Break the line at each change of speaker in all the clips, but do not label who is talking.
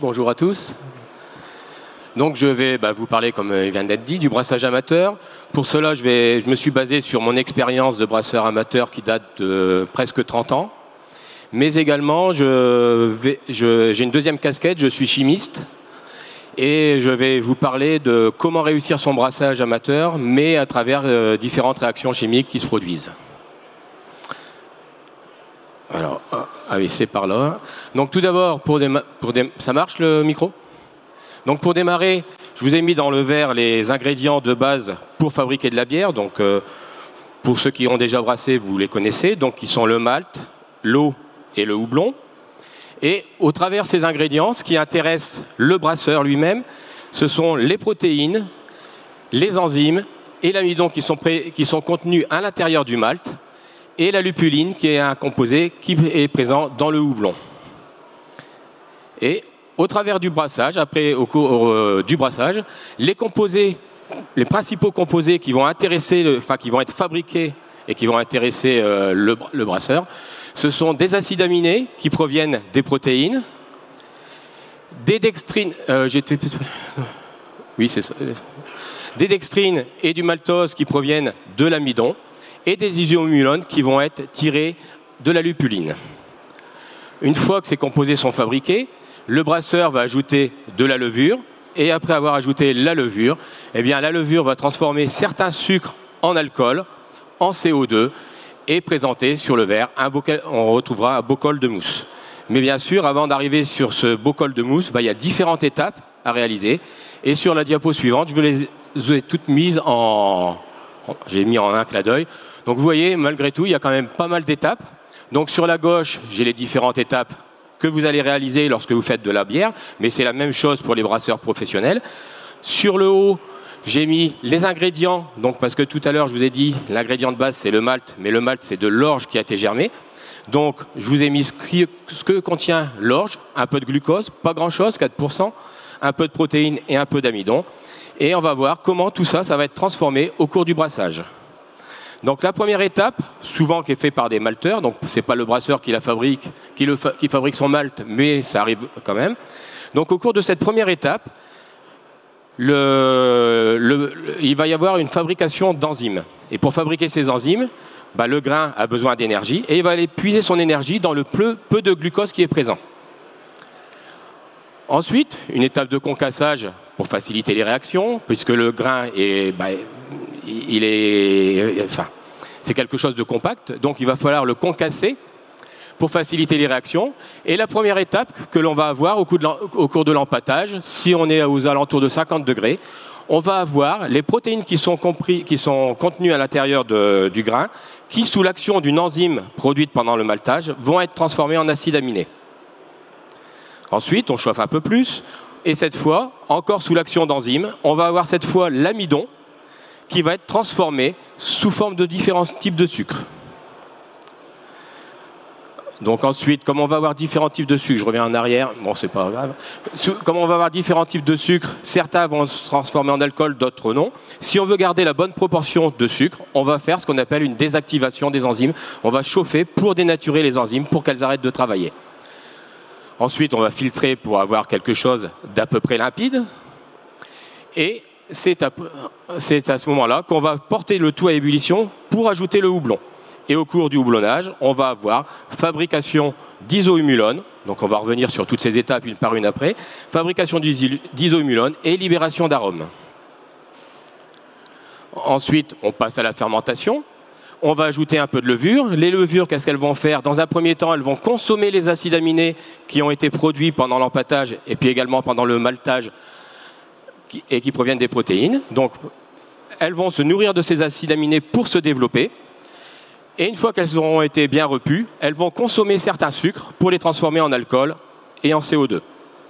Bonjour à tous. Donc je vais vous parler, comme il vient d'être dit, du brassage amateur. Pour cela, je me suis basé sur mon expérience de brasseur amateur qui date de presque 30 ans. Mais également, j'ai une deuxième casquette, je suis chimiste. Et je vais vous parler de comment réussir son brassage amateur, mais à travers différentes réactions chimiques qui se produisent. Alors, oui, c'est par là. Donc tout d'abord, ça marche le micro ? Donc pour démarrer, je vous ai mis dans le verre les ingrédients de base pour fabriquer de la bière. Donc pour ceux qui ont déjà brassé, vous les connaissez. Donc qui sont le malt, l'eau et le houblon. Et au travers de ces ingrédients, ce qui intéresse le brasseur lui-même, ce sont les protéines, les enzymes et l'amidon qui sont contenus à l'intérieur du malt, et la lupuline qui est un composé qui est présent dans le houblon. Et au travers du brassage, au cours du brassage, les principaux composés qui vont qui vont être fabriqués et qui vont intéresser le brasseur, ce sont des acides aminés qui proviennent des protéines, des dextrines, des dextrines et du maltose qui proviennent de l'amidon, et des isomulones qui vont être tirés de la lupuline. Une fois que ces composés sont fabriqués, le brasseur va ajouter de la levure, et après avoir ajouté la levure, la levure va transformer certains sucres en alcool, en CO2, et présenter sur le verre on retrouvera un beau col de mousse. Mais bien sûr, avant d'arriver sur ce beau col de mousse, il y a différentes étapes à réaliser. Et sur la diapo suivante, je vous les ai toutes mises j'ai mis en un clin d'œil. Donc vous voyez, malgré tout, il y a quand même pas mal d'étapes. Donc sur la gauche, j'ai les différentes étapes que vous allez réaliser lorsque vous faites de la bière, mais c'est la même chose pour les brasseurs professionnels. Sur le haut, j'ai mis les ingrédients, donc parce que tout à l'heure je vous ai dit l'ingrédient de base c'est le malt, mais le malt c'est de l'orge qui a été germé. Donc je vous ai mis ce que contient l'orge, un peu de glucose, pas grand chose, 4%, un peu de protéines et un peu d'amidon. Et on va voir comment tout ça va être transformé au cours du brassage. Donc la première étape, souvent qui est faite par des malteurs, donc c'est pas le brasseur qui fabrique son malt, mais ça arrive quand même. Donc au cours de cette première étape, il va y avoir une fabrication d'enzymes. Et pour fabriquer ces enzymes, le grain a besoin d'énergie et il va aller puiser son énergie dans le peu de glucose qui est présent. Ensuite, une étape de concassage pour faciliter les réactions, puisque le grain c'est quelque chose de compact, donc il va falloir le concasser pour faciliter les réactions. Et la première étape que l'on va avoir au cours de l'empâtage, si on est aux alentours de 50 degrés, on va avoir les protéines qui sont contenues à l'intérieur du grain, qui, sous l'action d'une enzyme produite pendant le maltage, vont être transformées en acides aminés. Ensuite, on chauffe un peu plus, et cette fois, encore sous l'action d'enzymes, on va avoir cette fois l'amidon qui va être transformé sous forme de différents types de sucres. Donc ensuite, comme on va avoir différents types de sucres, je reviens en arrière, bon c'est pas grave, comme on va avoir différents types de sucres, certains vont se transformer en alcool, d'autres non. Si on veut garder la bonne proportion de sucre, on va faire ce qu'on appelle une désactivation des enzymes. On va chauffer pour dénaturer les enzymes, pour qu'elles arrêtent de travailler. Ensuite, on va filtrer pour avoir quelque chose d'à peu près limpide. Et c'est à ce moment-là qu'on va porter le tout à ébullition pour ajouter le houblon. Et au cours du houblonnage, on va avoir fabrication d'isohumulone. Donc on va revenir sur toutes ces étapes une par une après. Fabrication d'isohumulone et libération d'arômes. Ensuite, on passe à la fermentation. On va ajouter un peu de levure. Les levures, qu'est-ce qu'elles vont faire ? Dans un premier temps, elles vont consommer les acides aminés qui ont été produits pendant l'empâtage et puis également pendant le maltage et qui proviennent des protéines. Donc, elles vont se nourrir de ces acides aminés pour se développer. Et une fois qu'elles auront été bien repues, elles vont consommer certains sucres pour les transformer en alcool et en CO2.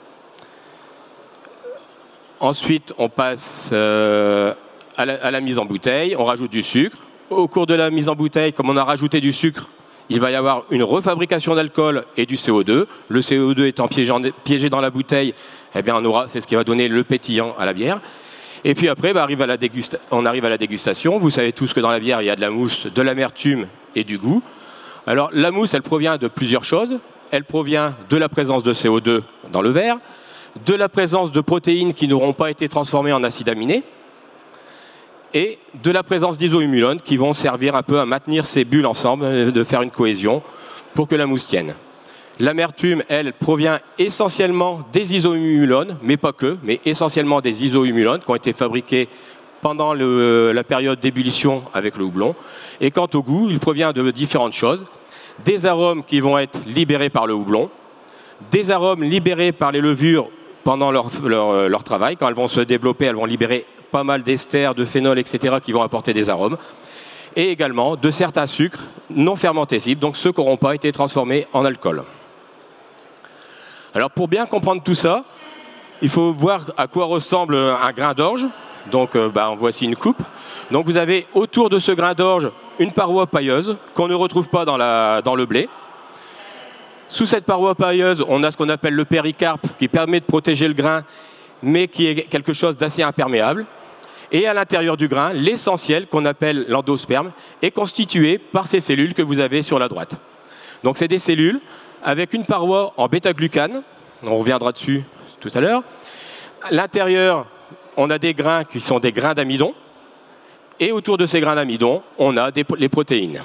Ensuite, on passe à la mise en bouteille. On rajoute du sucre. Au cours de la mise en bouteille, comme on a rajouté du sucre, il va y avoir une refabrication d'alcool et du CO2. Le CO2 étant piégé dans la bouteille, c'est ce qui va donner le pétillant à la bière. Et puis après, on arrive à la dégustation. Vous savez tous que dans la bière, il y a de la mousse, de l'amertume et du goût. Alors la mousse, elle provient de plusieurs choses. Elle provient de la présence de CO2 dans le verre, de la présence de protéines qui n'auront pas été transformées en acides aminés, et de la présence d'isohumulones qui vont servir un peu à maintenir ces bulles ensemble, de faire une cohésion pour que la mousse tienne. L'amertume, elle, provient essentiellement des isohumulones, mais pas que, mais essentiellement des isohumulones qui ont été fabriqués pendant la période d'ébullition avec le houblon. Et quant au goût, il provient de différentes choses. Des arômes qui vont être libérés par le houblon, des arômes libérés par les levures pendant leur travail. Quand elles vont se développer, elles vont libérer pas mal d'esters, de phénol, etc., qui vont apporter des arômes. Et également de certains sucres non fermentescibles, donc ceux qui n'auront pas été transformés en alcool. Alors pour bien comprendre tout ça, il faut voir à quoi ressemble un grain d'orge. Donc voici une coupe. Donc vous avez autour de ce grain d'orge une paroi pailleuse qu'on ne retrouve pas dans le blé. Sous cette paroi pailleuse, on a ce qu'on appelle le péricarpe qui permet de protéger le grain, mais qui est quelque chose d'assez imperméable. Et à l'intérieur du grain, l'essentiel, qu'on appelle l'endosperme, est constitué par ces cellules que vous avez sur la droite. Donc c'est des cellules avec une paroi en bêta-glucane, on reviendra dessus tout à l'heure. À l'intérieur, on a des grains qui sont des grains d'amidon, et autour de ces grains d'amidon, on a les protéines.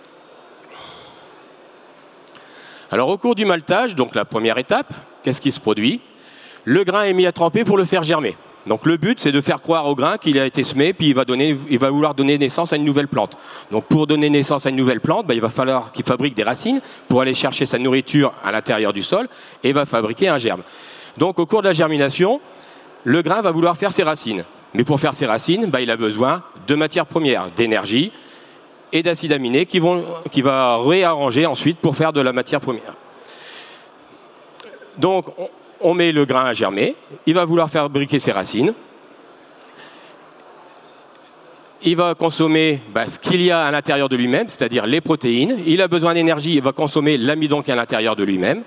Alors au cours du maltage, donc la première étape, qu'est-ce qui se produit? Le grain est mis à tremper pour le faire germer. Donc le but, c'est de faire croire au grain qu'il a été semé, puis il va vouloir donner naissance à une nouvelle plante. Donc pour donner naissance à une nouvelle plante, il va falloir qu'il fabrique des racines pour aller chercher sa nourriture à l'intérieur du sol, et va fabriquer un germe. Donc au cours de la germination, le grain va vouloir faire ses racines. Mais pour faire ses racines, il a besoin de matières premières, d'énergie et d'acides aminés qu'il va réarranger ensuite pour faire de la matière première. Donc on met le grain à germer, il va vouloir fabriquer ses racines, il va consommer ce qu'il y a à l'intérieur de lui-même, c'est-à-dire les protéines, il a besoin d'énergie, il va consommer l'amidon qui est à l'intérieur de lui-même.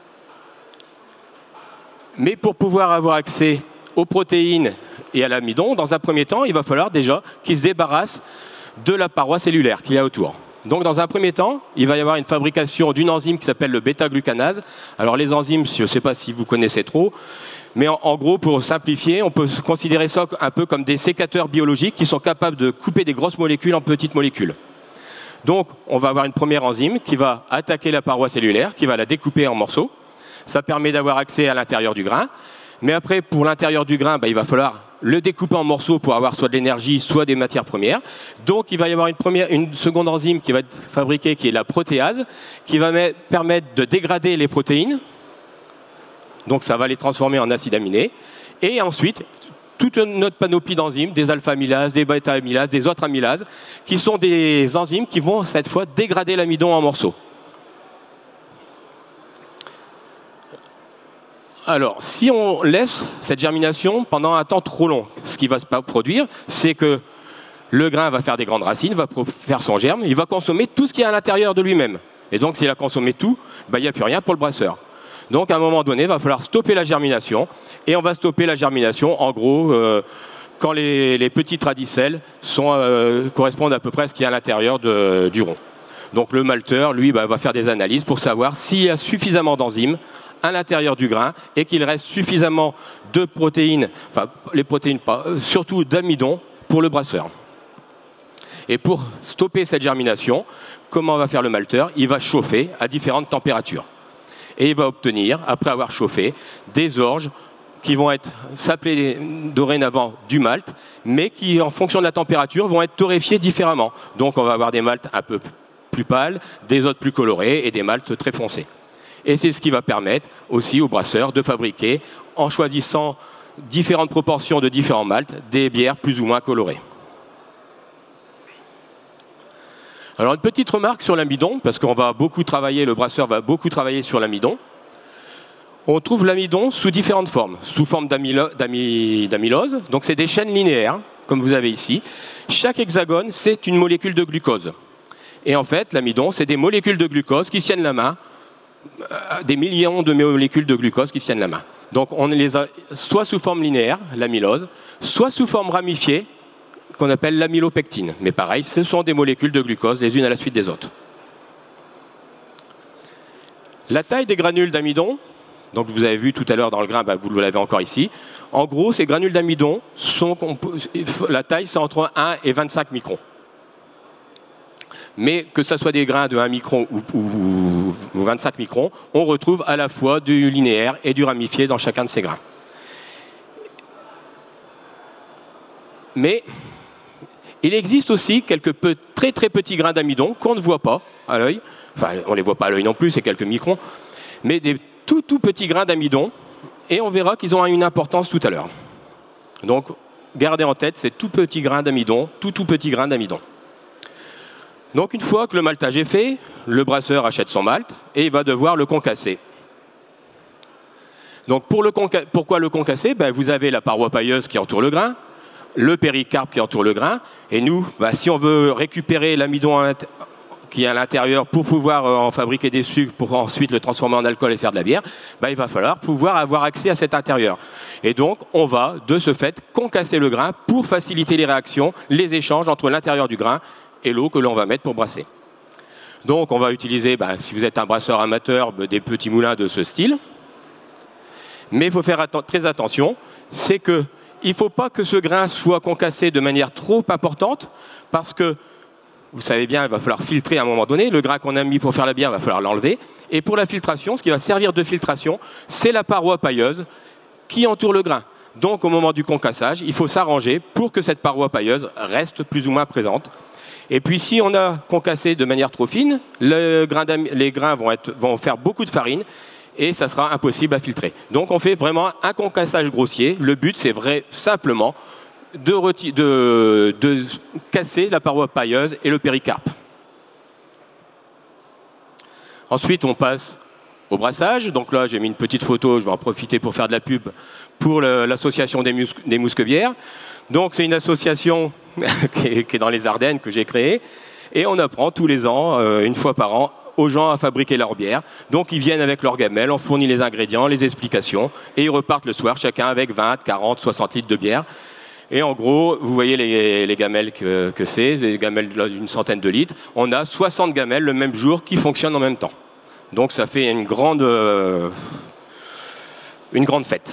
Mais pour pouvoir avoir accès aux protéines et à l'amidon, dans un premier temps, il va falloir déjà qu'il se débarrasse de la paroi cellulaire qu'il y a autour. Donc dans un premier temps, il va y avoir une fabrication d'une enzyme qui s'appelle le bêta-glucanase. Alors les enzymes, je ne sais pas si vous connaissez trop, mais en gros, pour simplifier, on peut considérer ça un peu comme des sécateurs biologiques qui sont capables de couper des grosses molécules en petites molécules. Donc on va avoir une première enzyme qui va attaquer la paroi cellulaire, qui va la découper en morceaux. Ça permet d'avoir accès à l'intérieur du grain. Mais après, pour l'intérieur du grain, il va falloir le découper en morceaux pour avoir soit de l'énergie, soit des matières premières. Donc, il va y avoir une seconde enzyme qui va être fabriquée, qui est la protéase, qui va permettre de dégrader les protéines. Donc, ça va les transformer en acides aminés. Et ensuite, toute notre panoplie d'enzymes, des alpha-amylases, des bêta-amylases, des autres amylases, qui sont des enzymes qui vont, cette fois, dégrader l'amidon en morceaux. Alors, si on laisse cette germination pendant un temps trop long, ce qui va se produire, c'est que le grain va faire des grandes racines, va faire son germe, il va consommer tout ce qui est à l'intérieur de lui-même. Et donc, s'il a consommé tout, il n'y a plus rien pour le brasseur. Donc, à un moment donné, il va falloir stopper la germination. Et on va stopper la germination, en gros, quand les petits radicelles correspondent à peu près à ce qui est à l'intérieur du rond. Donc, le malteur, lui, va faire des analyses pour savoir s'il y a suffisamment d'enzymes à l'intérieur du grain et qu'il reste suffisamment de protéines, les protéines pas, surtout d'amidon pour le brasseur. Et pour stopper cette germination, comment va faire le malteur? Il va chauffer à différentes températures. Et il va obtenir, après avoir chauffé, des orges qui vont s'appeler dorénavant du malt, mais qui, en fonction de la température, vont être torréfiés différemment. Donc on va avoir des malts un peu plus pâles, des autres plus colorés et des malts très foncés. Et c'est ce qui va permettre aussi aux brasseurs de fabriquer, en choisissant différentes proportions de différents malts, des bières plus ou moins colorées. Alors une petite remarque sur l'amidon, parce qu'on va beaucoup travailler, le brasseur va beaucoup travailler sur l'amidon. On trouve l'amidon sous différentes formes, sous forme d'amylose, donc c'est des chaînes linéaires, comme vous avez ici. Chaque hexagone, c'est une molécule de glucose. Et en fait, l'amidon, c'est des molécules de glucose qui se tiennent la main, des millions de molécules de glucose qui se tiennent la main. Donc on les a soit sous forme linéaire, l'amylose, soit sous forme ramifiée, qu'on appelle l'amylopectine. Mais pareil, ce sont des molécules de glucose, les unes à la suite des autres. La taille des granules d'amidon Donc vous avez vu tout à l'heure dans le grain, vous l'avez encore ici. En gros, ces granules d'amidon, la taille c'est entre 1 et 25 microns. Mais que ce soit des grains de 1 micron ou 25 microns, on retrouve à la fois du linéaire et du ramifié dans chacun de ces grains. Mais il existe aussi quelques très très petits grains d'amidon qu'on ne voit pas à l'œil. Enfin, on ne les voit pas à l'œil non plus, c'est quelques microns. Mais des tout petits grains d'amidon. Et on verra qu'ils ont une importance tout à l'heure. Donc, gardez en tête ces tout petits grains d'amidon, tout petits grains d'amidon. Donc, une fois que le maltage est fait, le brasseur achète son malt et il va devoir le concasser. Donc, pourquoi le concasser? Vous avez la paroi pailleuse qui entoure le grain, le péricarpe qui entoure le grain. Et nous, si on veut récupérer l'amidon qui est à l'intérieur pour pouvoir en fabriquer des sucres, pour ensuite le transformer en alcool et faire de la bière, il va falloir pouvoir avoir accès à cet intérieur. Et donc, on va, de ce fait, concasser le grain pour faciliter les réactions, les échanges entre l'intérieur du grain et l'eau que l'on va mettre pour brasser. Donc, on va utiliser, si vous êtes un brasseur amateur, des petits moulins de ce style. Mais il faut faire très attention, c'est qu'il ne faut pas que ce grain soit concassé de manière trop importante, parce que vous savez bien, il va falloir filtrer à un moment donné. Le grain qu'on a mis pour faire la bière, il va falloir l'enlever. Et pour la filtration, ce qui va servir de filtration, c'est la paroi pailleuse qui entoure le grain. Donc, au moment du concassage, il faut s'arranger pour que cette paroi pailleuse reste plus ou moins présente. Et puis, si on a concassé de manière trop fine, les grains vont faire beaucoup de farine et ça sera impossible à filtrer. Donc, on fait vraiment un concassage grossier. Le but, c'est simplement de casser la paroi pailleuse et le péricarpe. Ensuite, on passe au brassage. Donc là, j'ai mis une petite photo, je vais en profiter pour faire de la pub pour l'association des mousquebières. Donc c'est une association qui est dans les Ardennes que j'ai créée. Et on apprend tous les ans, une fois par an, aux gens à fabriquer leur bière. Donc ils viennent avec leur gamelle, on fournit les ingrédients, les explications, et ils repartent le soir, chacun avec 20, 40, 60 litres de bière. Et en gros, vous voyez les gamelles que c'est, des gamelles d'une centaine de litres. On a 60 gamelles le même jour qui fonctionnent en même temps. Donc ça fait une grande fête.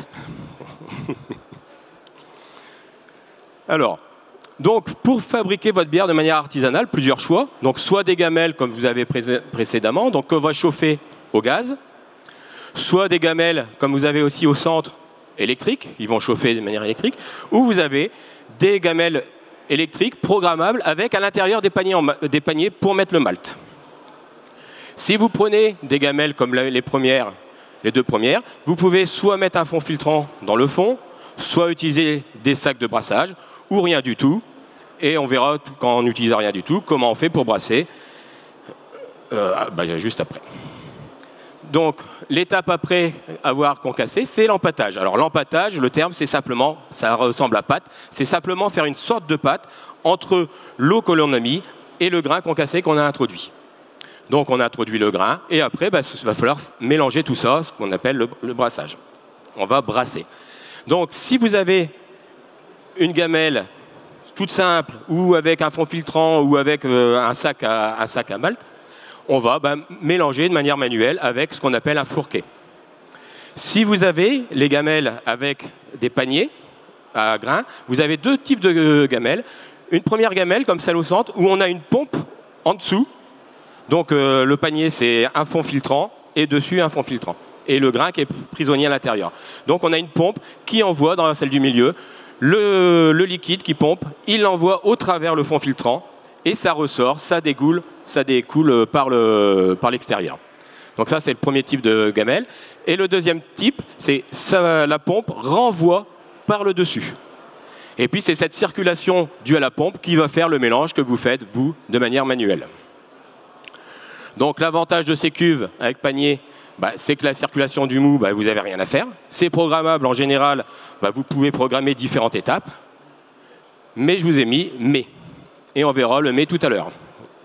Alors, donc pour fabriquer votre bière de manière artisanale, plusieurs choix. Donc soit des gamelles comme vous avez précédemment, donc qu'on va chauffer au gaz. Soit des gamelles comme vous avez aussi au centre, électriques, ils vont chauffer de manière électrique, ou vous avez des gamelles électriques programmables avec à l'intérieur des paniers pour mettre le malt. Si vous prenez des gamelles comme les deux premières, vous pouvez soit mettre un fond filtrant dans le fond, soit utiliser des sacs de brassage, ou rien du tout. Et on verra, quand on n'utilise rien du tout, comment on fait pour brasser juste après. Donc, l'étape après avoir concassé, c'est l'empâtage. Alors, l'empâtage, le terme, c'est simplement, ça ressemble à pâte, c'est simplement faire une sorte de pâte entre l'eau que l'on a mis et le grain concassé qu'on a introduit. Donc, on a introduit le grain et après, il va falloir mélanger tout ça, ce qu'on appelle le brassage. On va brasser. Donc, si vous avez une gamelle toute simple ou avec un fond filtrant ou avec un sac à malt, on va mélanger de manière manuelle avec ce qu'on appelle un fourquet. Si vous avez les gamelles avec des paniers à grains, vous avez deux types de gamelles. Une première gamelle, comme celle au centre, où on a une pompe en dessous. Donc le panier, c'est un fond filtrant et dessus un fond filtrant. Et le grain qui est prisonnier à l'intérieur. Donc on a une pompe qui envoie dans celle du milieu le liquide qui pompe, il l'envoie au travers le fond filtrant et ça ressort, ça découle par l'extérieur. Donc ça, c'est le premier type de gamelle. Et le deuxième type, c'est la pompe renvoie par le dessus. Et puis, c'est cette circulation due à la pompe qui va faire le mélange que vous faites, vous, de manière manuelle. Donc, l'avantage de ces cuves avec panier, c'est que la circulation du mou, vous n'avez rien à faire. C'est programmable en général, vous pouvez programmer différentes étapes. Mais je vous ai mis « mais ». Et on verra le « mais » tout à l'heure.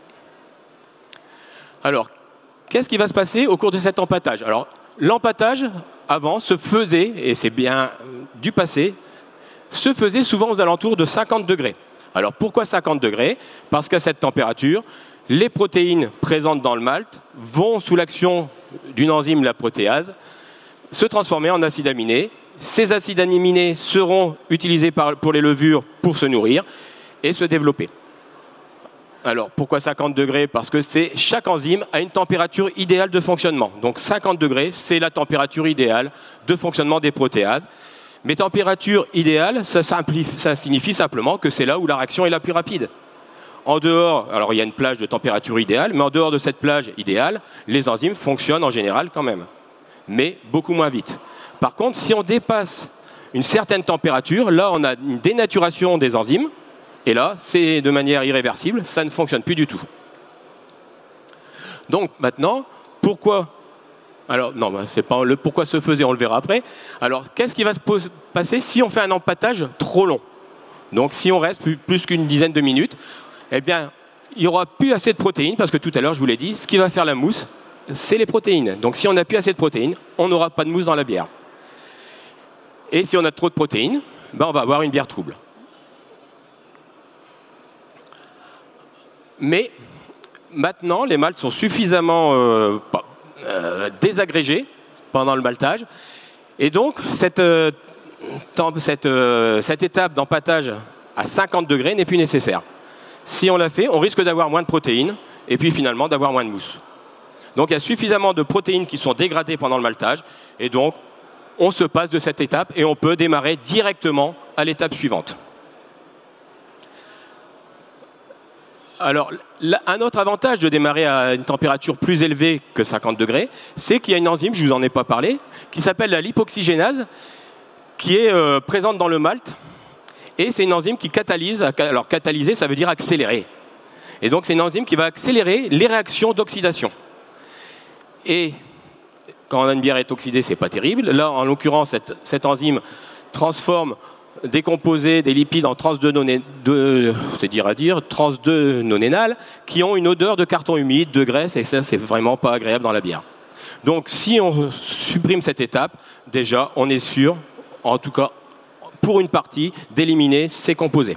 Alors, qu'est-ce qui va se passer au cours de cet empâtage? Alors, l'empâtage, avant, se faisait, et c'est bien du passé, se faisait souvent aux alentours de 50 degrés. Alors, pourquoi 50 degrés? Parce qu'à cette température, les protéines présentes dans le malt vont, sous l'action d'une enzyme, la protéase, se transformer en acides aminés. Ces acides aminés seront utilisés pour les levures pour se nourrir et se développer. Alors, pourquoi 50 degrés? Parce que chaque enzyme a une température idéale de fonctionnement. Donc 50 degrés, c'est la température idéale de fonctionnement des protéases. Mais température idéale, ça signifie simplement que c'est là où la réaction est la plus rapide. En dehors, alors il y a une plage de température idéale, mais en dehors de cette plage idéale, les enzymes fonctionnent en général quand même, mais beaucoup moins vite. Par contre, si on dépasse une certaine température, là on a une dénaturation des enzymes, et là, c'est de manière irréversible, ça ne fonctionne plus du tout. Donc maintenant, pourquoi? Alors non, c'est pas le pourquoi se faisait, on le verra après. Alors qu'est-ce qui va se passer si on fait un empâtage trop long? Donc si on reste plus qu'une dizaine de minutes, eh bien, il n'y aura plus assez de protéines, parce que tout à l'heure, je vous l'ai dit, ce qui va faire la mousse, c'est les protéines. Donc si on n'a plus assez de protéines, on n'aura pas de mousse dans la bière. Et si on a trop de protéines, ben, on va avoir une bière trouble. Mais maintenant, les maltes sont suffisamment désagrégés pendant le maltage. Et donc, cette étape d'empâtage à 50 degrés n'est plus nécessaire. Si on la fait, on risque d'avoir moins de protéines et puis finalement d'avoir moins de mousse. Donc, il y a suffisamment de protéines qui sont dégradées pendant le maltage. Et donc, on se passe de cette étape et on peut démarrer directement à l'étape suivante. Alors, un autre avantage de démarrer à une température plus élevée que 50 degrés, c'est qu'il y a une enzyme, je ne vous en ai pas parlé, qui s'appelle la lipoxygénase, qui est présente dans le malt. Et c'est une enzyme qui catalyse. Alors, catalyser, ça veut dire accélérer. Et donc, c'est une enzyme qui va accélérer les réactions d'oxydation. Et quand une bière est oxydée, ce n'est pas terrible. Là, en l'occurrence, cette enzyme transforme des composés, des lipides en trans 2 nonénales qui ont une odeur de carton humide, de graisse, et ça, c'est vraiment pas agréable dans la bière. Donc, si on supprime cette étape, déjà, on est sûr, en tout cas pour une partie, d'éliminer ces composés.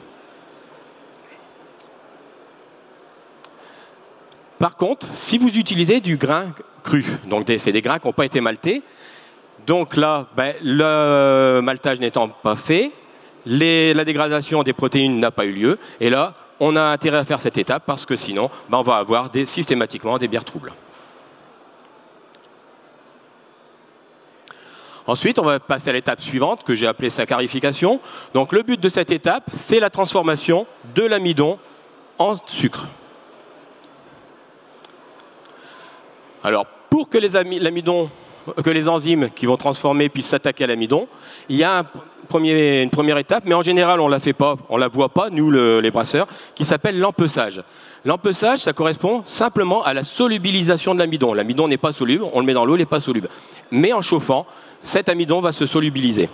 Par contre, si vous utilisez du grain cru, donc c'est des grains qui n'ont pas été maltés, donc là, le maltage n'étant pas fait, la dégradation des protéines n'a pas eu lieu, et là, on a intérêt à faire cette étape parce que sinon, on va avoir systématiquement des bières troubles. Ensuite, on va passer à l'étape suivante que j'ai appelée saccharification. Donc le but de cette étape, c'est la transformation de l'amidon en sucre. Alors, pour que les enzymes qui vont transformer puissent s'attaquer à l'amidon, il y a une première étape, mais en général, on ne la voit pas, nous, les brasseurs, qui s'appelle l'empessage. L'empessage, ça correspond simplement à la solubilisation de l'amidon. L'amidon n'est pas soluble, on le met dans l'eau, il n'est pas soluble. Mais en chauffant, cet amidon va se solubiliser.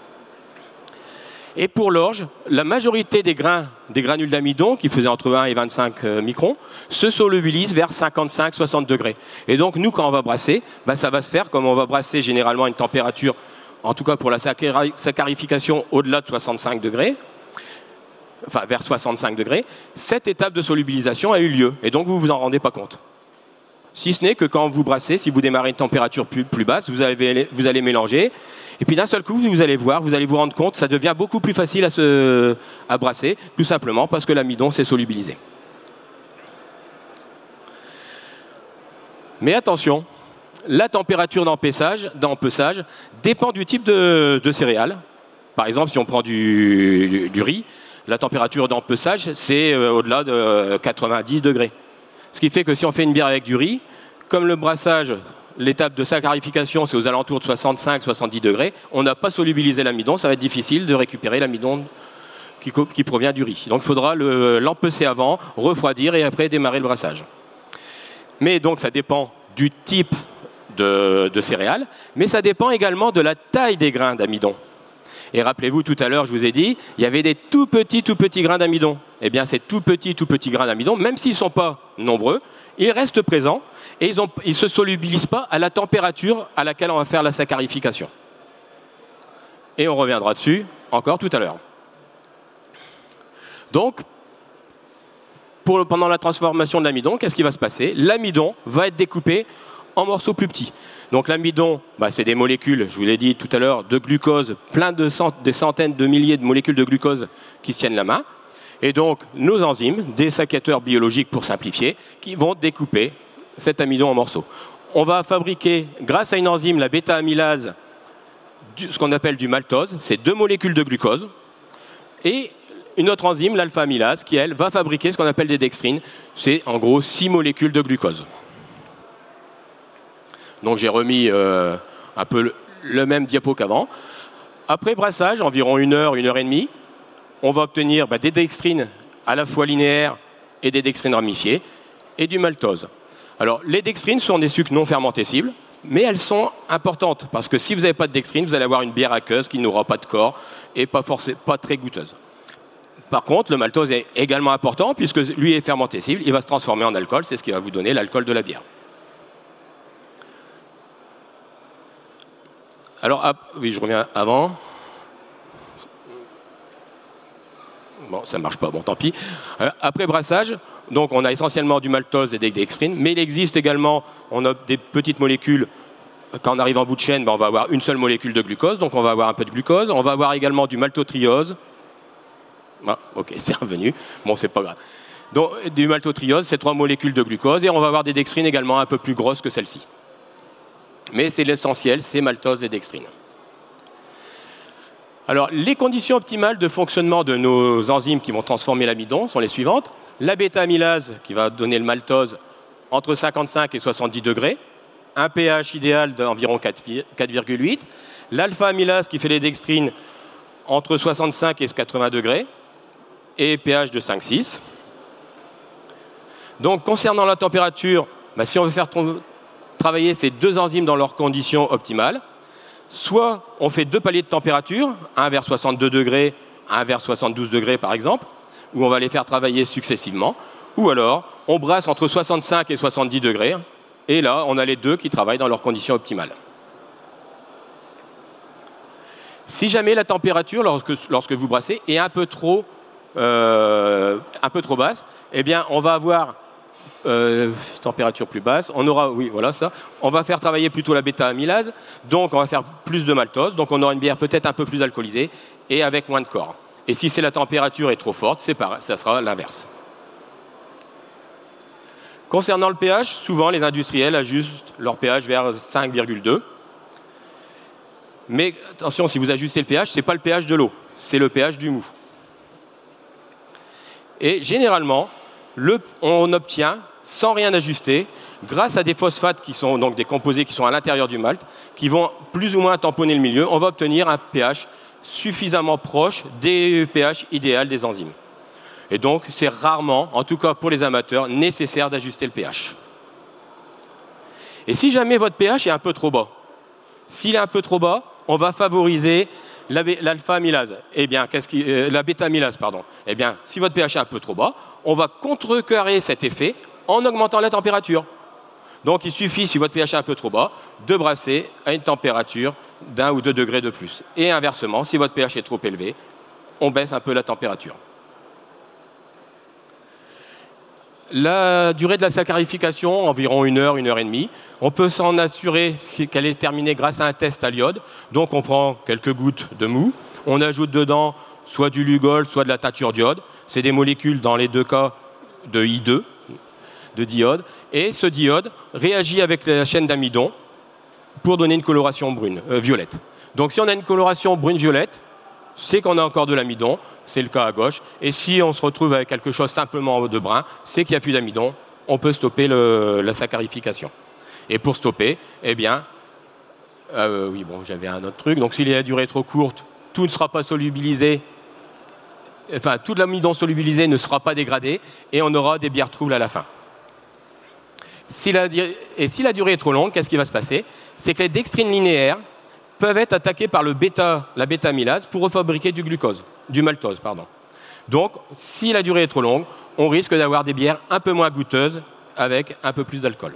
Et pour l'orge, la majorité des granules d'amidon, qui faisaient entre 1 et 25 microns, se solubilisent vers 55-60 degrés. Et donc, nous, quand on va brasser, ça va se faire comme on va brasser généralement à une température, en tout cas pour la saccharification, au-delà de 65 degrés, enfin vers 65 degrés. Cette étape de solubilisation a eu lieu. Et donc, vous ne vous en rendez pas compte. Si ce n'est que quand vous brassez, si vous démarrez une température plus basse, vous allez mélanger. Et puis d'un seul coup, vous allez vous rendre compte, ça devient beaucoup plus facile à brasser, tout simplement parce que l'amidon s'est solubilisé. Mais attention, la température d'empessage dépend du type de céréales. Par exemple, si on prend du riz, la température d'empessage, c'est au-delà de 90 degrés. Ce qui fait que si on fait une bière avec du riz, comme le brassage, l'étape de saccharification, c'est aux alentours de 65-70 degrés, on n'a pas solubilisé l'amidon, ça va être difficile de récupérer l'amidon qui provient du riz. Donc il faudra l'empesser avant, refroidir et après démarrer le brassage. Mais donc ça dépend du type de céréales, mais ça dépend également de la taille des grains d'amidon. Et rappelez-vous, tout à l'heure, je vous ai dit, il y avait des tout petits grains d'amidon. Eh bien, ces tout petits grains d'amidon, même s'ils ne sont pas nombreux, ils restent présents et ils ne se solubilisent pas à la température à laquelle on va faire la saccharification. Et on reviendra dessus encore tout à l'heure. Donc, pendant la transformation de l'amidon, qu'est-ce qui va se passer? L'amidon va être découpé en morceaux plus petits. Donc l'amidon, c'est des molécules, je vous l'ai dit tout à l'heure, de glucose, des centaines de milliers de molécules de glucose qui se tiennent la main. Et donc nos enzymes, des saccateurs biologiques pour simplifier, qui vont découper cet amidon en morceaux. On va fabriquer, grâce à une enzyme, la bêta-amylase, ce qu'on appelle du maltose, c'est 2 molécules de glucose, et une autre enzyme, l'alpha-amylase, qui, elle, va fabriquer ce qu'on appelle des dextrines. C'est en gros 6 molécules de glucose. Donc j'ai remis un peu le même diapo qu'avant. Après brassage, environ 1 heure, 1 heure et demie, on va obtenir des dextrines à la fois linéaires et des dextrines ramifiées, et du maltose. Alors les dextrines sont des sucres non fermentés cibles, mais elles sont importantes, parce que si vous n'avez pas de dextrine, vous allez avoir une bière aqueuse qui n'aura pas de corps et pas très goûteuse. Par contre, le maltose est également important, puisque lui est fermenté cible, il va se transformer en alcool, c'est ce qui va vous donner l'alcool de la bière. Alors, oui, je reviens avant. Bon, ça ne marche pas, bon, tant pis. Après brassage, donc on a essentiellement du maltose et des dextrines, mais il existe également, on a des petites molécules. Quand on arrive en bout de chaîne, on va avoir une seule molécule de glucose, donc on va avoir un peu de glucose. On va avoir également du maltotriose. Ok, c'est revenu. Bon, c'est pas grave. Donc, du maltotriose, c'est 3 molécules de glucose, et on va avoir des dextrines également un peu plus grosses que celle-ci. Mais c'est l'essentiel, c'est maltose et dextrine. Alors, les conditions optimales de fonctionnement de nos enzymes qui vont transformer l'amidon sont les suivantes. La bêta-amylase, qui va donner le maltose, entre 55 et 70 degrés. Un pH idéal d'environ 4,8. L'alpha-amylase, qui fait les dextrines, entre 65 et 80 degrés. Et pH de 5,6. Donc, concernant la température, si on veut faire travailler ces 2 enzymes dans leurs conditions optimales, soit on fait 2 paliers de température, un vers 62 degrés, un vers 72 degrés par exemple, où on va les faire travailler successivement, ou alors on brasse entre 65 et 70 degrés, et là on a les 2 qui travaillent dans leurs conditions optimales. Si jamais la température, lorsque vous brassez, est un peu trop basse, eh bien on va avoir température plus basse, on aura, oui, voilà ça. On va faire travailler plutôt la bêta-amylase, donc on va faire plus de maltose, donc on aura une bière peut-être un peu plus alcoolisée et avec moins de corps. Et si la température est trop forte, ça sera l'inverse. Concernant le pH, souvent les industriels ajustent leur pH vers 5,2. Mais attention, si vous ajustez le pH, ce n'est pas le pH de l'eau, c'est le pH du mou. Et généralement, on obtient, sans rien ajuster, grâce à des phosphates qui sont donc des composés qui sont à l'intérieur du malt, qui vont plus ou moins tamponner le milieu, on va obtenir un pH suffisamment proche des pH idéal des enzymes. Et donc, c'est rarement, en tout cas pour les amateurs, nécessaire d'ajuster le pH. Et si jamais votre pH est un peu trop bas, s'il est un peu trop bas, on va favoriser l'alpha-amylase, la bêta-amylase, pardon. Eh bien, si votre pH est un peu trop bas, on va contrecarrer cet effet en augmentant la température. Donc, il suffit, si votre pH est un peu trop bas, de brasser à une température d'1 ou 2 degrés de plus. Et inversement, si votre pH est trop élevé, on baisse un peu la température. La durée de la saccharification, environ 1 heure, 1 heure et demie. On peut s'en assurer qu'elle est terminée grâce à un test à l'iode. Donc on prend quelques gouttes de mou, on ajoute dedans soit du Lugol, soit de la teinture d'iode. C'est des molécules, dans les 2 cas, de I2, de diode. Et ce diode réagit avec la chaîne d'amidon pour donner une coloration violette. Donc si on a une coloration brune-violette, c'est qu'on a encore de l'amidon, c'est le cas à gauche. Et si on se retrouve avec quelque chose simplement de brun, c'est qu'il n'y a plus d'amidon, on peut stopper la saccharification. Et pour stopper, eh bien, oui, bon, j'avais un autre truc. Donc, si la durée est trop courte, tout ne sera pas solubilisé. Enfin, tout l'amidon solubilisé ne sera pas dégradé et on aura des bières troubles à la fin. Si la durée est trop longue, qu'est-ce qui va se passer? C'est que les dextrines linéaires peuvent être attaquées par la bêta-amylase pour refabriquer du maltose. Donc, si la durée est trop longue, on risque d'avoir des bières un peu moins goûteuses avec un peu plus d'alcool.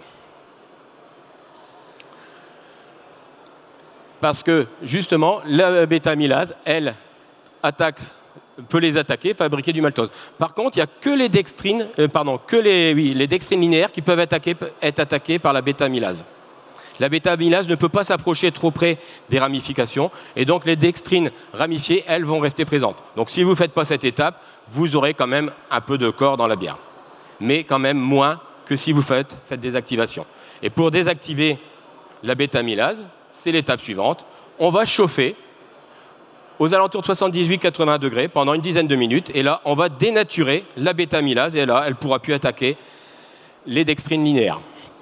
Parce que, justement, la bêta-amylase, elle, peut les attaquer, fabriquer du maltose. Par contre, il n'y a que les dextrines, les dextrines linéaires qui peuvent être attaquées par la bêta-amylase. La bêta-amylase ne peut pas s'approcher trop près des ramifications et donc les dextrines ramifiées, elles vont rester présentes. Donc si vous ne faites pas cette étape, vous aurez quand même un peu de corps dans la bière, mais quand même moins que si vous faites cette désactivation. Et pour désactiver la bêta-amylase, c'est l'étape suivante. On va chauffer aux alentours de 78-80 degrés pendant une dizaine de minutes. Et là, on va dénaturer la bêta-amylase. Et là, elle ne pourra plus attaquer les dextrines linéaires.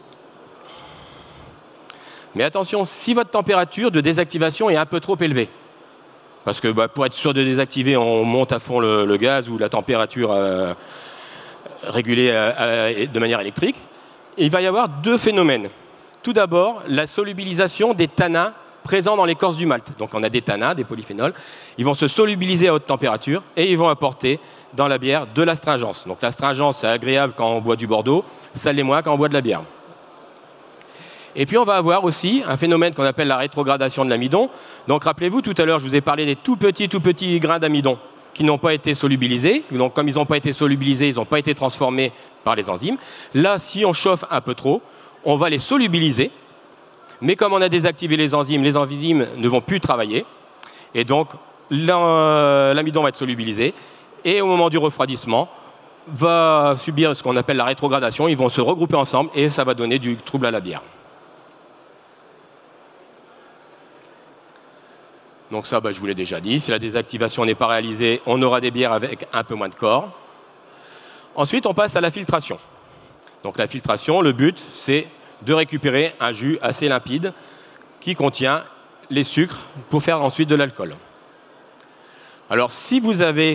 Mais attention, si votre température de désactivation est un peu trop élevée, parce que pour être sûr de désactiver, on monte à fond le gaz ou la température régulée de manière électrique, il va y avoir deux phénomènes. Tout d'abord, la solubilisation des tannins présents dans l'écorce du malt. Donc on a des tannins, des polyphénols, ils vont se solubiliser à haute température et ils vont apporter dans la bière de l'astringence. Donc l'astringence, c'est agréable quand on boit du Bordeaux, ça l'est moins quand on boit de la bière. Et puis on va avoir aussi un phénomène qu'on appelle la rétrogradation de l'amidon. Donc rappelez-vous, tout à l'heure, je vous ai parlé des tout petits grains d'amidon qui n'ont pas été solubilisés. Donc comme ils n'ont pas été solubilisés, ils n'ont pas été transformés par les enzymes. Là, si on chauffe un peu trop, on va les solubiliser. Mais comme on a désactivé les enzymes ne vont plus travailler. Et donc, l'amidon va être solubilisé. Et au moment du refroidissement, va subir ce qu'on appelle la rétrogradation. Ils vont se regrouper ensemble et ça va donner du trouble à la bière. Donc ça, je vous l'ai déjà dit. Si la désactivation n'est pas réalisée, on aura des bières avec un peu moins de corps. Ensuite, on passe à la filtration. Donc la filtration, le but, c'est de récupérer un jus assez limpide qui contient les sucres pour faire ensuite de l'alcool. Alors si vous n'avez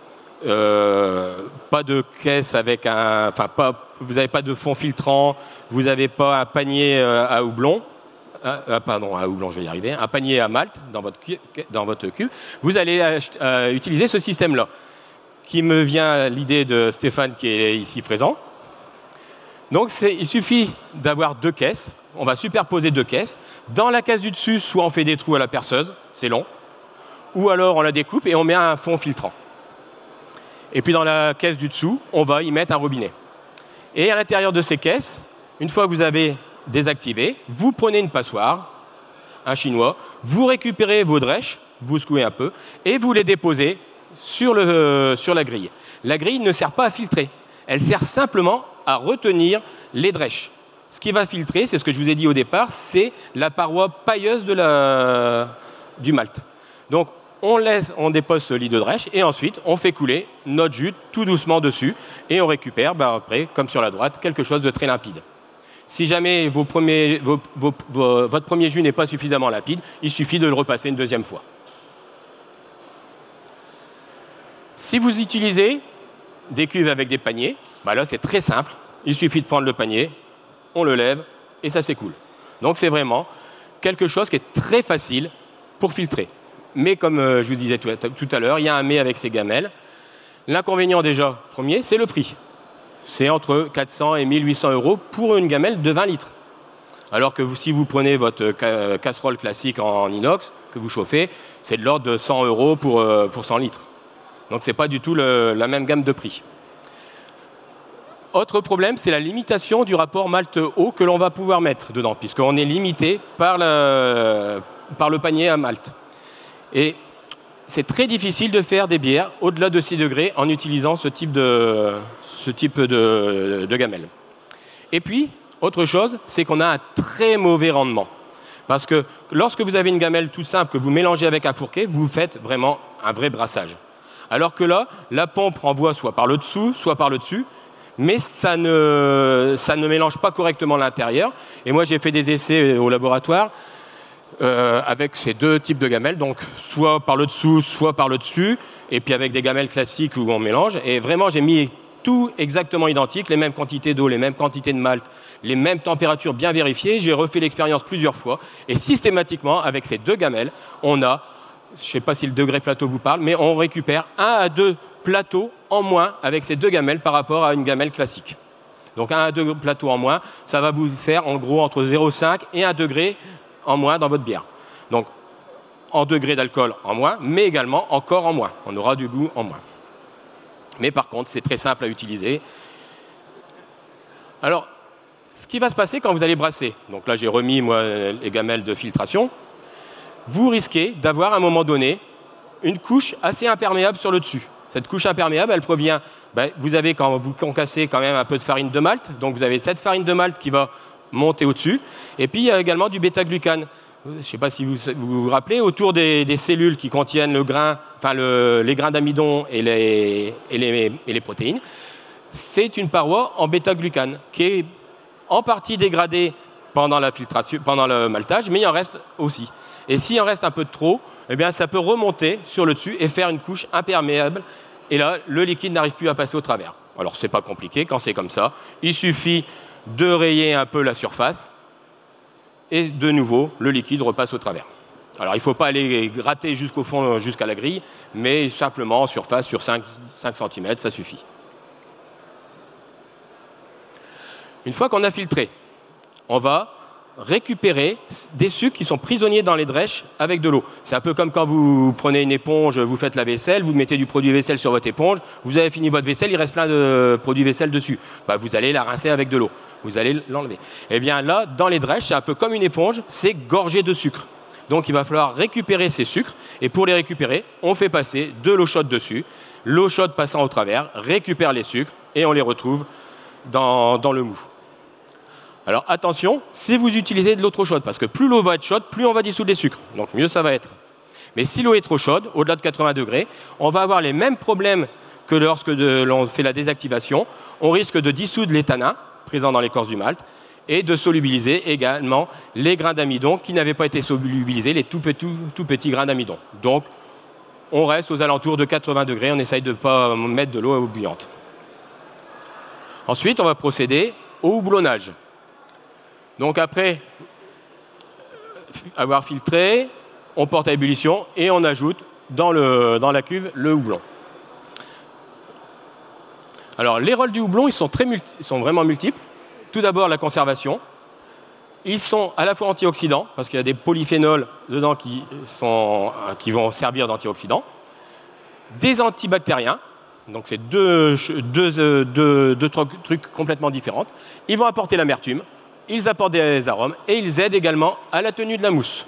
pas de caisse avec vous n'avez pas de fond filtrant, vous n'avez pas un panier à houblon, un panier à malt dans votre cube, vous allez utiliser ce système-là, qui me vient à l'idée de Stéphane qui est ici présent. Donc il suffit d'avoir deux caisses, on va superposer deux caisses. Dans la caisse du dessus, soit on fait des trous à la perceuse, c'est long, ou alors on la découpe et on met un fond filtrant. Et puis dans la caisse du dessous, on va y mettre un robinet. Et à l'intérieur de ces caisses, une fois que vous avez désactivé, vous prenez une passoire, un chinois, vous récupérez vos drèches, vous secouez un peu, et vous les déposez sur la grille. La grille ne sert pas à filtrer, elle sert simplement à retenir les drèches. Ce qui va filtrer, c'est ce que je vous ai dit au départ, c'est la paroi pailleuse du malt. Donc on dépose ce lit de drèche et ensuite on fait couler notre jus tout doucement dessus et on récupère après, comme sur la droite, quelque chose de très limpide. Si jamais votre premier jus n'est pas suffisamment limpide, il suffit de le repasser une deuxième fois. Si vous utilisez des cuves avec des paniers, là c'est très simple, il suffit de prendre le panier, on le lève et ça s'écoule. Donc c'est vraiment quelque chose qui est très facile pour filtrer. Mais comme je vous disais tout à l'heure, il y a un mais avec ces gamelles. L'inconvénient déjà, premier, c'est le prix. C'est entre 400 et 1800 € pour une gamelle de 20 litres. Alors que si vous prenez votre casserole classique en inox, que vous chauffez, c'est de l'ordre de 100 € pour 100 litres. Donc ce n'est pas du tout la même gamme de prix. Autre problème, c'est la limitation du rapport malt-eau que l'on va pouvoir mettre dedans, puisqu'on est limité par le panier à malt. Et c'est très difficile de faire des bières au-delà de 6 degrés en utilisant ce type de gamelle. Et puis, autre chose, c'est qu'on a un très mauvais rendement. Parce que lorsque vous avez une gamelle tout simple que vous mélangez avec un fourquet, vous faites vraiment un vrai brassage. Alors que là, la pompe envoie soit par le dessous, soit par le dessus, mais ça ne mélange pas correctement l'intérieur. Et moi, j'ai fait des essais au laboratoire avec ces deux types de gamelles, donc soit par le dessous, soit par le dessus, et puis avec des gamelles classiques où on mélange. Et vraiment, j'ai mis tout exactement identique, les mêmes quantités d'eau, les mêmes quantités de malt, les mêmes températures bien vérifiées. J'ai refait l'expérience plusieurs fois, et systématiquement, avec ces deux gamelles, on a, je ne sais pas si le degré plateau vous parle, mais on récupère 1 à 2 plateaux en moins avec ces deux gamelles par rapport à une gamelle classique. Donc 1 à 2 plateaux en moins, ça va vous faire en gros entre 0,5 et 1 degré en moins dans votre bière. Donc en degré d'alcool en moins, mais également encore en moins. On aura du goût en moins. Mais par contre, c'est très simple à utiliser. Alors, ce qui va se passer quand vous allez brasser, donc là j'ai remis moi les gamelles de filtration, vous risquez d'avoir à un moment donné une couche assez imperméable sur le dessus. Cette couche imperméable, elle provient, vous avez quand vous concassez quand même un peu de farine de malt, donc vous avez cette farine de malt qui va monter au-dessus, et puis il y a également du bêta-glucane. Je ne sais pas si vous rappelez, autour des cellules qui contiennent le grain, les grains d'amidon et les protéines, c'est une paroi en bêta-glucane qui est en partie dégradée pendant la filtration, pendant le maltage, mais il en reste aussi. Et s'il en reste un peu de trop, eh bien, ça peut remonter sur le dessus et faire une couche imperméable. Et là, le liquide n'arrive plus à passer au travers. Alors, ce n'est pas compliqué quand c'est comme ça. Il suffit de rayer un peu la surface. Et de nouveau, le liquide repasse au travers. Alors, il ne faut pas aller gratter jusqu'au fond, jusqu'à la grille, mais simplement en surface, sur 5 cm, ça suffit. Une fois qu'on a filtré, on va récupérer des sucres qui sont prisonniers dans les drèches avec de l'eau. C'est un peu comme quand vous prenez une éponge, vous faites la vaisselle, vous mettez du produit vaisselle sur votre éponge, vous avez fini votre vaisselle, il reste plein de produits vaisselle dessus. Vous allez la rincer avec de l'eau, vous allez l'enlever. Et bien là, dans les drèches, c'est un peu comme une éponge, c'est gorgé de sucre. Donc il va falloir récupérer ces sucres, et pour les récupérer, on fait passer de l'eau chaude dessus. L'eau chaude passant au travers récupère les sucres, et on les retrouve dans le mou. Alors attention, si vous utilisez de l'eau trop chaude, parce que plus l'eau va être chaude, plus on va dissoudre les sucres. Donc mieux ça va être. Mais si l'eau est trop chaude, au-delà de 80 degrés, on va avoir les mêmes problèmes que lorsque l'on fait la désactivation. On risque de dissoudre les tanins présents dans l'écorce du malt et de solubiliser également les grains d'amidon qui n'avaient pas été solubilisés, les tout petits grains d'amidon. Donc on reste aux alentours de 80 degrés, on essaye de ne pas mettre de l'eau bouillante. Ensuite, on va procéder au houblonnage. Donc après avoir filtré, on porte à ébullition et on ajoute dans la cuve le houblon. Alors les rôles du houblon, ils sont vraiment multiples. Tout d'abord la conservation. Ils sont à la fois antioxydants, parce qu'il y a des polyphénols dedans qui vont servir d'antioxydants, des antibactériens, donc c'est deux trucs complètement différents. Ils vont apporter l'amertume. Ils apportent des arômes et ils aident également à la tenue de la mousse.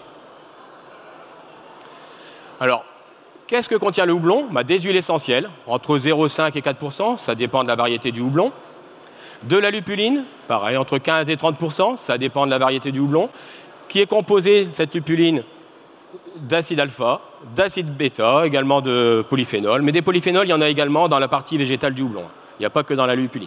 Alors, qu'est-ce que contient le houblon ? Des huiles essentielles, entre 0,5 et 4%, ça dépend de la variété du houblon. De la lupuline, pareil, entre 15 et 30%, ça dépend de la variété du houblon, qui est composée, cette lupuline, d'acide alpha, d'acide bêta, également de polyphénol. Mais des polyphénols, il y en a également dans la partie végétale du houblon. Il n'y a pas que dans la lupuline.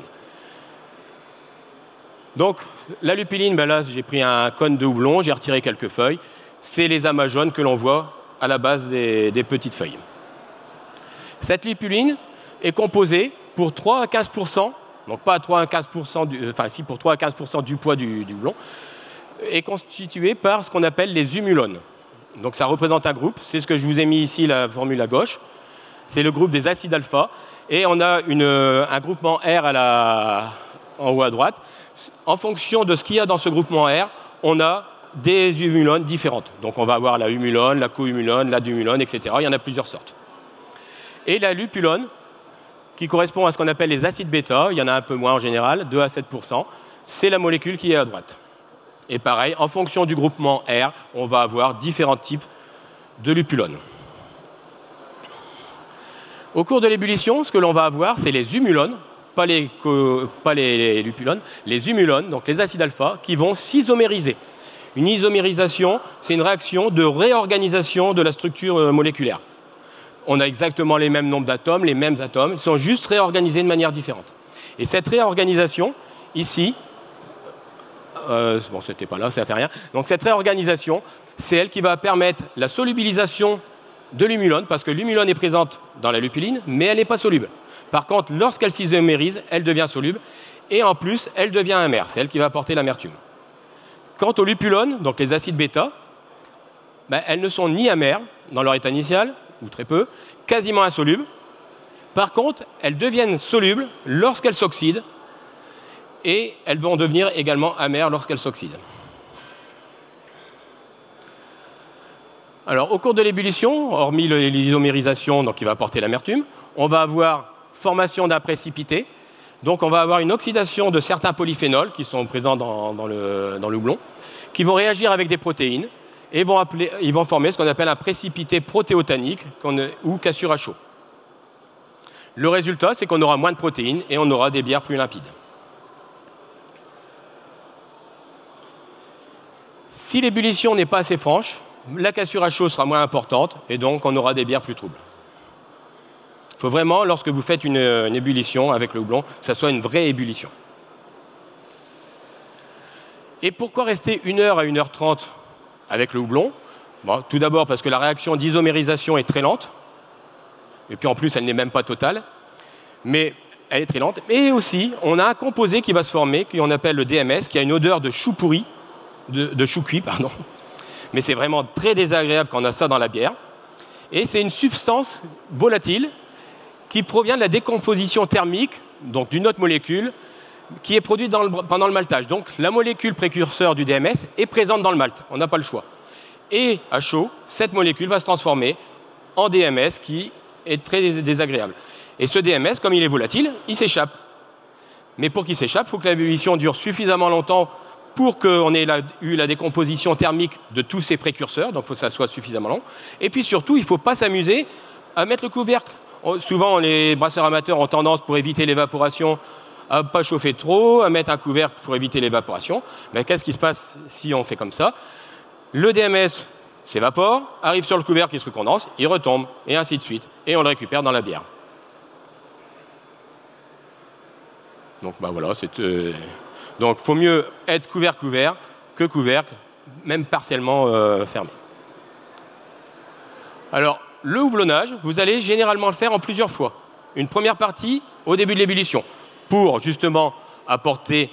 Donc, la lupuline, là, j'ai pris un cône de houblon, j'ai retiré quelques feuilles. C'est les amas jaunes que l'on voit à la base des petites feuilles. Cette lupuline est composée pour 3 à 15%, donc pas à 3 à 15%, pour 3 à 15% du poids du houblon, est constituée par ce qu'on appelle les humulones. Donc ça représente un groupe, c'est ce que je vous ai mis ici, la formule à gauche. C'est le groupe des acides alpha, et on a un groupement R en haut à droite. En fonction de ce qu'il y a dans ce groupement R, on a des humulones différentes. Donc on va avoir la humulone, la cohumulone, la dumulone, etc. Il y en a plusieurs sortes. Et la lupulone, qui correspond à ce qu'on appelle les acides bêta, il y en a un peu moins en général, 2 à 7%, c'est la molécule qui est à droite. Et pareil, en fonction du groupement R, on va avoir différents types de lupulone. Au cours de l'ébullition, ce que l'on va avoir, c'est les humulones, pas les lupulones, les humulones, donc les acides alpha, qui vont s'isomériser. Une isomérisation, c'est une réaction de réorganisation de la structure moléculaire. On a exactement les mêmes nombres d'atomes, les mêmes atomes, ils sont juste réorganisés de manière différente. Et cette réorganisation, ici, c'était pas là, ça ne fait rien. Donc cette réorganisation, c'est elle qui va permettre la solubilisation de l'humulone, parce que l'humulone est présente dans la lupuline, mais elle n'est pas soluble. Par contre, lorsqu'elle s'isomérise, elle devient soluble, et en plus, elle devient amère. C'est elle qui va apporter l'amertume. Quant aux lupulones, donc les acides bêta, elles ne sont ni amères dans leur état initial, ou très peu, quasiment insolubles. Par contre, elles deviennent solubles lorsqu'elles s'oxydent, et elles vont devenir également amères lorsqu'elles s'oxydent. Alors, au cours de l'ébullition, hormis l'isomérisation, donc qui va apporter l'amertume, on va avoir formation d'un précipité. Donc on va avoir une oxydation de certains polyphénols qui sont présents dans le houblon, qui vont réagir avec des protéines et ils vont former ce qu'on appelle un précipité protéotanique ou cassure à chaud. Le résultat, c'est qu'on aura moins de protéines et on aura des bières plus limpides. Si l'ébullition n'est pas assez franche, la cassure à chaud sera moins importante et donc on aura des bières plus troubles. Il faut vraiment, lorsque vous faites une ébullition avec le houblon, que ça soit une vraie ébullition. Et pourquoi rester 1 heure à 1h30 avec le houblon? Tout d'abord parce que la réaction d'isomérisation est très lente, et puis en plus elle n'est même pas totale, mais elle est très lente. Et aussi, on a un composé qui va se former, qu'on appelle le DMS, qui a une odeur de chou pourri, de chou cuit, pardon. Mais c'est vraiment très désagréable quand on a ça dans la bière. Et c'est une substance volatile qui provient de la décomposition thermique, donc d'une autre molécule, qui est produite pendant le maltage. Donc la molécule précurseur du DMS est présente dans le malt, on n'a pas le choix. Et à chaud, cette molécule va se transformer en DMS qui est très désagréable. Et ce DMS, comme il est volatile, il s'échappe. Mais pour qu'il s'échappe, il faut que l'ébullition dure suffisamment longtemps pour qu'on ait eu la décomposition thermique de tous ces précurseurs, donc il faut que ça soit suffisamment long. Et puis surtout, il ne faut pas s'amuser à mettre le couvercle. Souvent, les brasseurs amateurs ont tendance, pour éviter l'évaporation, à ne pas chauffer trop, à mettre un couvercle pour éviter l'évaporation. Mais qu'est-ce qui se passe si on fait comme ça? Le DMS s'évapore, arrive sur le couvercle, il se condense, il retombe, et ainsi de suite. Et on le récupère dans la bière. Donc voilà, donc il faut mieux être couvert que couvercle, même partiellement fermé. Alors, le houblonnage, vous allez généralement le faire en plusieurs fois. Une première partie au début de l'ébullition, pour justement apporter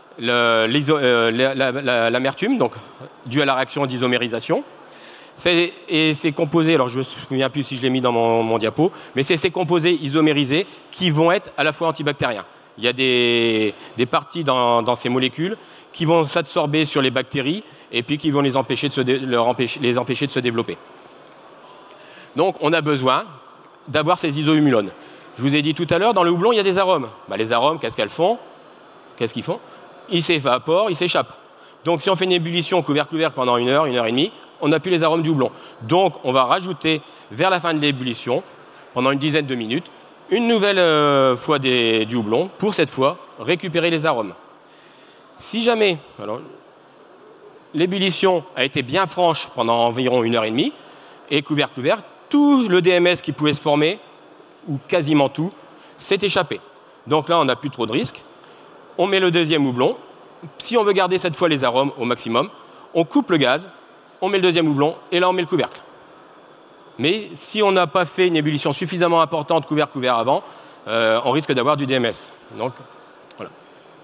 l'amertume, donc dû à la réaction d'isomérisation. Et c'est composé, alors je ne me souviens plus si je l'ai mis dans mon diapo, mais c'est ces composés isomérisés qui vont être à la fois antibactériens. Il y a des parties dans ces molécules qui vont s'absorber sur les bactéries et puis qui vont les empêcher de se développer. Donc on a besoin d'avoir ces isohumulones. Je vous ai dit tout à l'heure, dans le houblon, il y a des arômes. Les arômes, qu'est-ce qu'ils font? Ils s'évaporent, ils s'échappent. Donc si on fait une ébullition couvert-couvert pendant 1 heure, 1 heure et demie, on n'a plus les arômes du houblon. Donc on va rajouter vers la fin de l'ébullition, pendant une dizaine de minutes, une nouvelle fois du houblon pour cette fois récupérer les arômes. Si jamais l'ébullition a été bien franche pendant environ 1 heure et demie et couvert-couvert, tout le DMS qui pouvait se former, ou quasiment tout, s'est échappé. Donc là, on n'a plus trop de risques. On met le deuxième houblon. Si on veut garder cette fois les arômes au maximum, on coupe le gaz, on met le deuxième houblon et là, on met le couvercle. Mais si on n'a pas fait une ébullition suffisamment importante couvert-couvert avant, on risque d'avoir du DMS. Donc, voilà.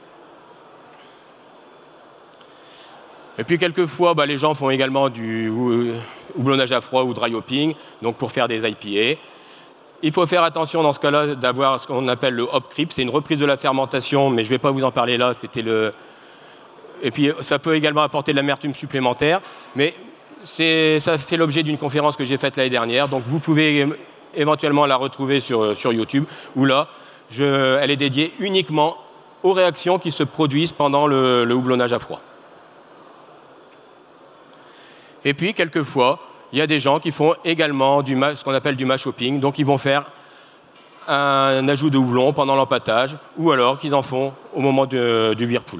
Et puis quelquefois, les gens font également du houblonnage à froid ou dry hopping, donc pour faire des IPA. Il faut faire attention dans ce cas-là d'avoir ce qu'on appelle le hop creep. C'est une reprise de la fermentation, mais je ne vais pas vous en parler là. Et puis ça peut également apporter de l'amertume supplémentaire, mais ça fait l'objet d'une conférence que j'ai faite l'année dernière, donc vous pouvez éventuellement la retrouver sur YouTube, où là, elle est dédiée uniquement aux réactions qui se produisent pendant le houblonnage à froid. Et puis, quelquefois, il y a des gens qui font également ce qu'on appelle du mash hopping, donc ils vont faire un ajout de houblon pendant l'empâtage, ou alors qu'ils en font au moment du whirlpool.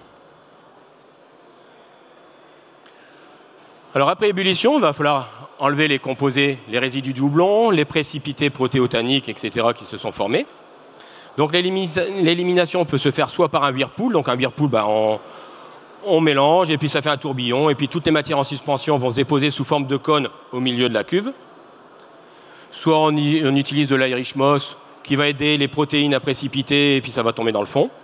Alors après ébullition, il va falloir enlever les composés, les résidus du houblon, les précipités protéotaniques, etc. qui se sont formés. Donc l'élimination peut se faire soit par un whirlpool, donc un whirlpool, on mélange et puis ça fait un tourbillon et puis toutes les matières en suspension vont se déposer sous forme de cône au milieu de la cuve. Soit on utilise de l'Irish Moss qui va aider les protéines à précipiter et puis ça va tomber dans le fond.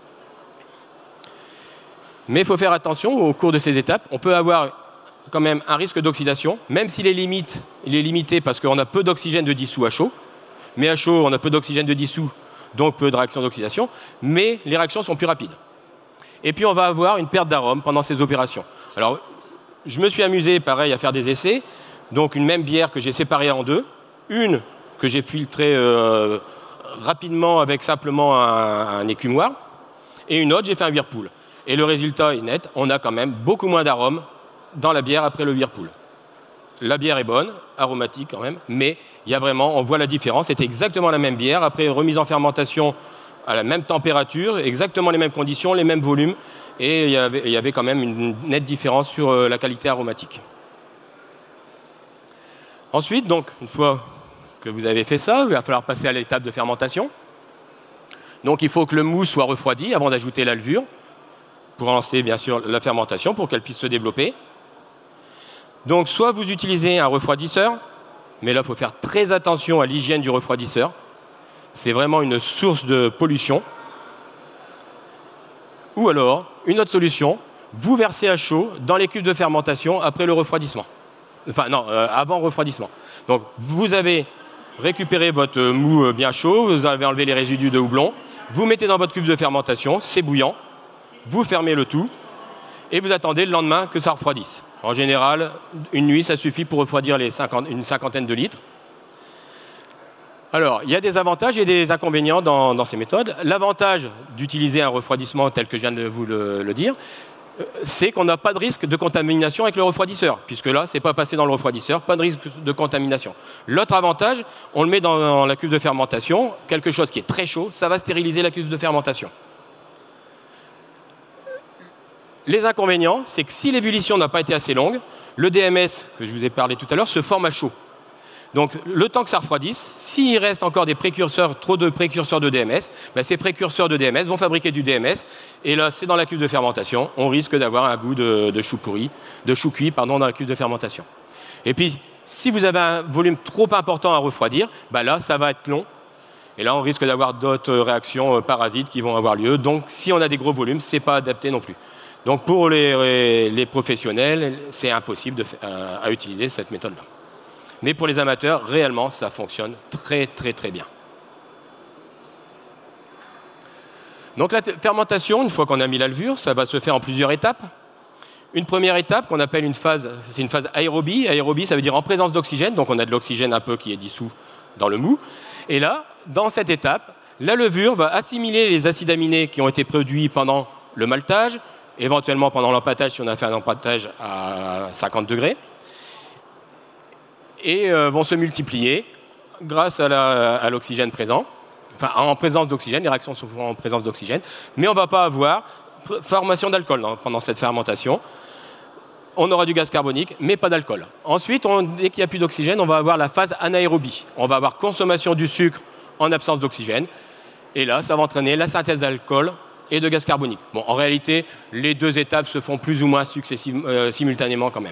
Mais il faut faire attention au cours de ces étapes. On peut avoir quand même un risque d'oxydation, même s'il est limité parce qu'on a peu d'oxygène de dissous à chaud. Mais à chaud, on a peu d'oxygène de dissous, donc peu de réactions d'oxydation. Mais les réactions sont plus rapides. Et puis on va avoir une perte d'arôme pendant ces opérations. Alors, je me suis amusé, pareil, à faire des essais. Donc une même bière que j'ai séparée en deux. Une que j'ai filtrée rapidement avec simplement un écumoire, et une autre, j'ai fait un whirlpool. Et le résultat est net, on a quand même beaucoup moins d'arômes dans la bière après le whirlpool. La bière est bonne, aromatique quand même, mais il y a vraiment, on voit la différence. C'était exactement la même bière, après remise en fermentation à la même température, exactement les mêmes conditions, les mêmes volumes, et il y avait quand même une nette différence sur la qualité aromatique. Ensuite, donc, une fois que vous avez fait ça, il va falloir passer à l'étape de fermentation. Donc il faut que le mou soit refroidi avant d'ajouter la levure, pour lancer bien sûr la fermentation, pour qu'elle puisse se développer. Donc soit vous utilisez un refroidisseur, mais là il faut faire très attention à l'hygiène du refroidisseur. C'est vraiment une source de pollution. Ou alors, une autre solution, vous versez à chaud dans les cuves de fermentation après le refroidissement. Enfin non, avant refroidissement. Donc vous avez récupéré votre mou bien chaud, vous avez enlevé les résidus de houblon, vous mettez dans votre cuve de fermentation, c'est bouillant, vous fermez le tout et vous attendez le lendemain que ça refroidisse. En général, une nuit, ça suffit pour refroidir une cinquantaine de litres. Alors, il y a des avantages et des inconvénients dans ces méthodes. L'avantage d'utiliser un refroidissement tel que je viens de vous le dire, c'est qu'on n'a pas de risque de contamination avec le refroidisseur, puisque là, ce n'est pas passé dans le refroidisseur, pas de risque de contamination. L'autre avantage, on le met dans la cuve de fermentation, quelque chose qui est très chaud, ça va stériliser la cuve de fermentation. Les inconvénients, c'est que si l'ébullition n'a pas été assez longue, le DMS, que je vous ai parlé tout à l'heure, se forme à chaud. Donc, le temps que ça refroidisse, s'il reste encore des précurseurs, trop de précurseurs de DMS, ben ces précurseurs de DMS vont fabriquer du DMS. Et là, c'est dans la cuve de fermentation, on risque d'avoir un goût de chou pourri, de chou cuit, pardon, dans la cuve de fermentation. Et puis, si vous avez un volume trop important à refroidir, ben là, ça va être long. Et là, on risque d'avoir d'autres réactions parasites qui vont avoir lieu. Donc, si on a des gros volumes, ce n'est pas adapté non plus. Donc, pour les professionnels, c'est impossible à utiliser cette méthode-là. Mais pour les amateurs, réellement, ça fonctionne très, très, très bien. Donc la fermentation, une fois qu'on a mis la levure, ça va se faire en plusieurs étapes. Une première étape qu'on appelle c'est une phase aérobie. Aérobie, ça veut dire en présence d'oxygène. Donc on a de l'oxygène un peu qui est dissous dans le mou. Et là, dans cette étape, la levure va assimiler les acides aminés qui ont été produits pendant le maltage, éventuellement pendant l'empâtage si on a fait un empâtage à 50 degrés. Et vont se multiplier grâce à l'oxygène présent, enfin en présence d'oxygène, les réactions sont en présence d'oxygène, mais on ne va pas avoir formation d'alcool pendant cette fermentation. On aura du gaz carbonique, mais pas d'alcool. Ensuite, dès qu'il n'y a plus d'oxygène, on va avoir la phase anaérobie. On va avoir consommation du sucre en absence d'oxygène, et là, ça va entraîner la synthèse d'alcool et de gaz carbonique. Bon, en réalité, les deux étapes se font plus ou moins simultanément quand même.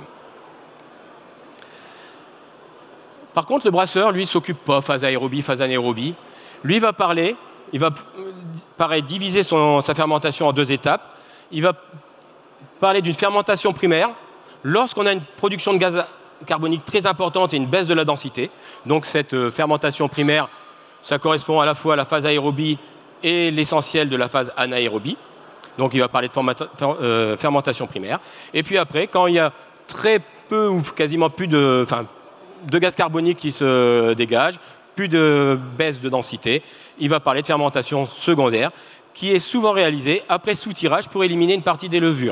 Par contre, le brasseur, lui, ne s'occupe pas phase aérobie, phase anaérobie. Lui, il va diviser sa fermentation en deux étapes. Il va parler d'une fermentation primaire lorsqu'on a une production de gaz carbonique très importante et une baisse de la densité. Donc cette fermentation primaire, ça correspond à la fois à la phase aérobie et l'essentiel de la phase anaérobie. Donc il va parler de fermentation primaire. Et puis après, quand il y a très peu ou quasiment plus de gaz carbonique qui se dégage, plus de baisse de densité, il va parler de fermentation secondaire qui est souvent réalisée après soutirage pour éliminer une partie des levures.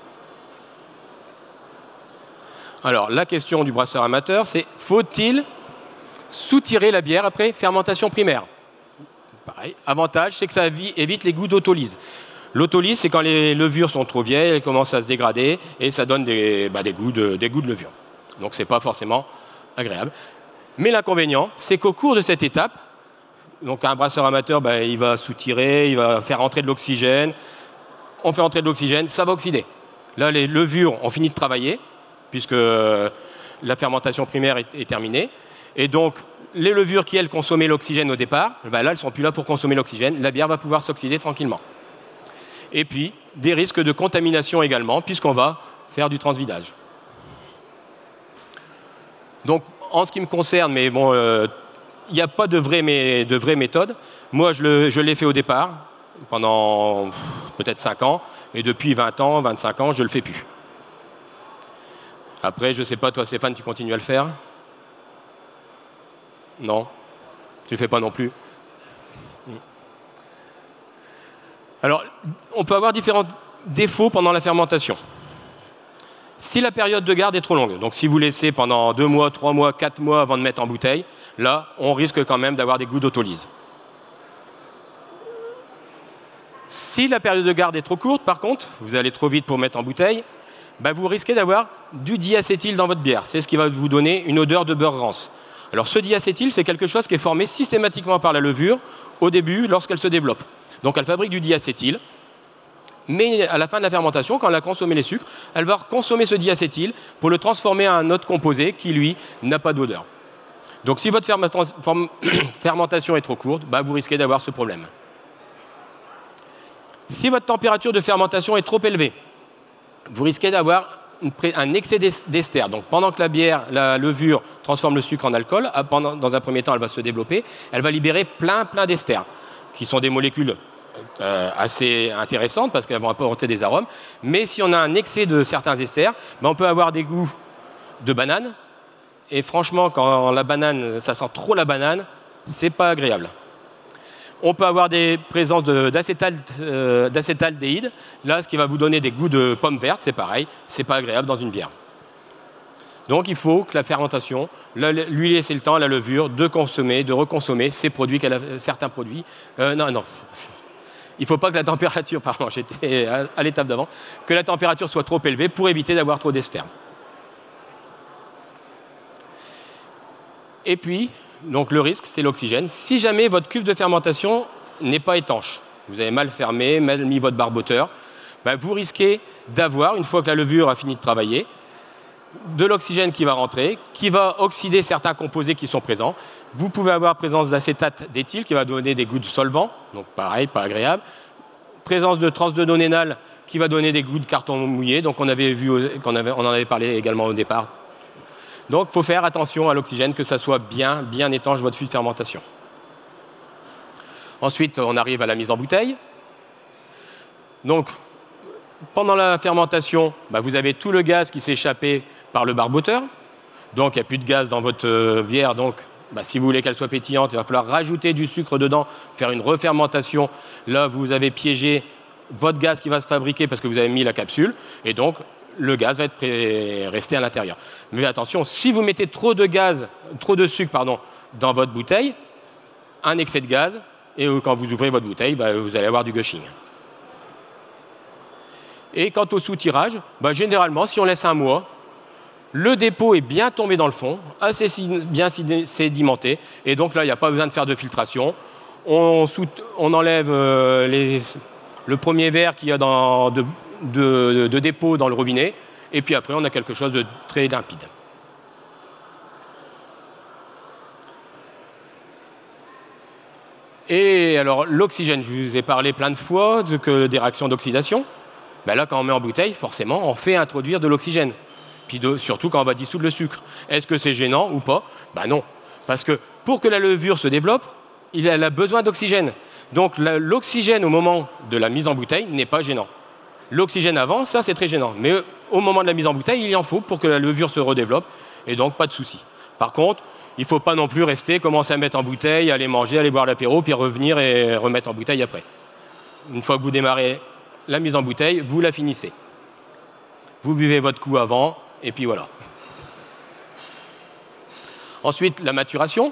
Alors, la question du brasseur amateur, c'est faut-il soutirer la bière après fermentation primaire? Pareil, avantage, c'est que ça évite les goûts d'autolyse. L'autolyse, c'est quand les levures sont trop vieilles, elles commencent à se dégrader et ça donne des goûts de levure. Donc, ce n'est pas forcément agréable. Mais l'inconvénient, c'est qu'au cours de cette étape, donc un brasseur amateur, il va soutirer, il va faire entrer de l'oxygène. On fait entrer de l'oxygène, ça va oxyder. Là, les levures ont fini de travailler, puisque la fermentation primaire est terminée. Et donc, les levures qui, elles, consommaient l'oxygène au départ, là, elles ne sont plus là pour consommer l'oxygène. La bière va pouvoir s'oxyder tranquillement. Et puis, des risques de contamination également, puisqu'on va faire du transvidage. Donc, en ce qui me concerne, mais bon, il n'y a pas de vraie méthode. Moi, je l'ai fait au départ, pendant peut-être 5 ans, et depuis 20 ans, 25 ans, je ne le fais plus. Après, je ne sais pas, toi, Stéphane, tu continues à le faire? Non? Tu ne fais pas non plus? Alors, on peut avoir différents défauts pendant la fermentation. Si la période de garde est trop longue, donc si vous laissez pendant 2 mois, 3 mois, 4 mois avant de mettre en bouteille, là, on risque quand même d'avoir des goûts d'autolyse. Si la période de garde est trop courte, par contre, vous allez trop vite pour mettre en bouteille, vous risquez d'avoir du diacétyl dans votre bière. C'est ce qui va vous donner une odeur de beurre rance. Alors ce diacétyl, c'est quelque chose qui est formé systématiquement par la levure au début lorsqu'elle se développe. Donc elle fabrique du diacétyl. Mais à la fin de la fermentation, quand elle a consommé les sucres, elle va consommer ce diacétyl pour le transformer en un autre composé qui, lui, n'a pas d'odeur. Donc si votre fermentation est trop courte, vous risquez d'avoir ce problème. Si votre température de fermentation est trop élevée, vous risquez d'avoir un excès d'ester. Donc pendant que la levure transforme le sucre en alcool, dans un premier temps, elle va se développer, elle va libérer plein d'ester, qui sont des molécules assez intéressantes parce qu'elles vont apporter des arômes. Mais si on a un excès de certains esters, on peut avoir des goûts de banane. Et franchement, quand la banane, ça sent trop la banane, c'est pas agréable. On peut avoir des présences d'acétaldéhyde. Là, ce qui va vous donner des goûts de pommes vertes, c'est pareil, c'est pas agréable dans une bière. Donc il faut que la fermentation, lui laisser le temps à la levure de consommer, de reconsommer certains produits. Il ne faut pas que la température, j'étais à l'étape d'avant, que la température soit trop élevée pour éviter d'avoir trop d'ester. Et puis, donc le risque, c'est l'oxygène. Si jamais votre cuve de fermentation n'est pas étanche, vous avez mal fermé, mal mis votre barboteur, vous risquez d'avoir, une fois que la levure a fini de travailler, de l'oxygène qui va rentrer, qui va oxyder certains composés qui sont présents. Vous pouvez avoir présence d'acétate d'éthyle qui va donner des goûts de solvant, donc pareil, pas agréable. Présence de transdenonénal qui va donner des goûts de carton mouillé, donc on en avait parlé également au départ. Donc il faut faire attention à l'oxygène, que ça soit bien étanche votre fût de fermentation. Ensuite, on arrive à la mise en bouteille. Donc, pendant la fermentation, vous avez tout le gaz qui s'est échappé par le barboteur. Donc, il n'y a plus de gaz dans votre bière. Donc, si vous voulez qu'elle soit pétillante, il va falloir rajouter du sucre dedans, faire une refermentation. Là, vous avez piégé votre gaz qui va se fabriquer parce que vous avez mis la capsule. Et donc, le gaz va rester à l'intérieur. Mais attention, si vous mettez trop de sucre dans votre bouteille, un excès de gaz, et quand vous ouvrez votre bouteille, vous allez avoir du gushing. Et quant au soutirage, généralement, si on laisse un mois, le dépôt est bien tombé dans le fond, assez bien sédimenté, et donc là, il n'y a pas besoin de faire de filtration. On enlève le premier verre qu'il y a de dépôt dans le robinet, et puis après, on a quelque chose de très limpide. Et alors, l'oxygène, je vous ai parlé plein de fois des réactions d'oxydation. Là, quand on met en bouteille, forcément, on fait introduire de l'oxygène. Puis surtout quand on va dissoudre le sucre. Est-ce que c'est gênant ou pas ? Non. Parce que pour que la levure se développe, elle a besoin d'oxygène. Donc l'oxygène au moment de la mise en bouteille n'est pas gênant. L'oxygène avant, ça c'est très gênant. Mais au moment de la mise en bouteille, il en faut pour que la levure se redéveloppe. Et donc pas de souci. Par contre, il ne faut pas non plus commencer à mettre en bouteille, aller manger, aller boire l'apéro, puis revenir et remettre en bouteille après. Une fois que vous démarrez la mise en bouteille, vous la finissez. Vous buvez votre coup avant, et puis voilà. Ensuite, la maturation.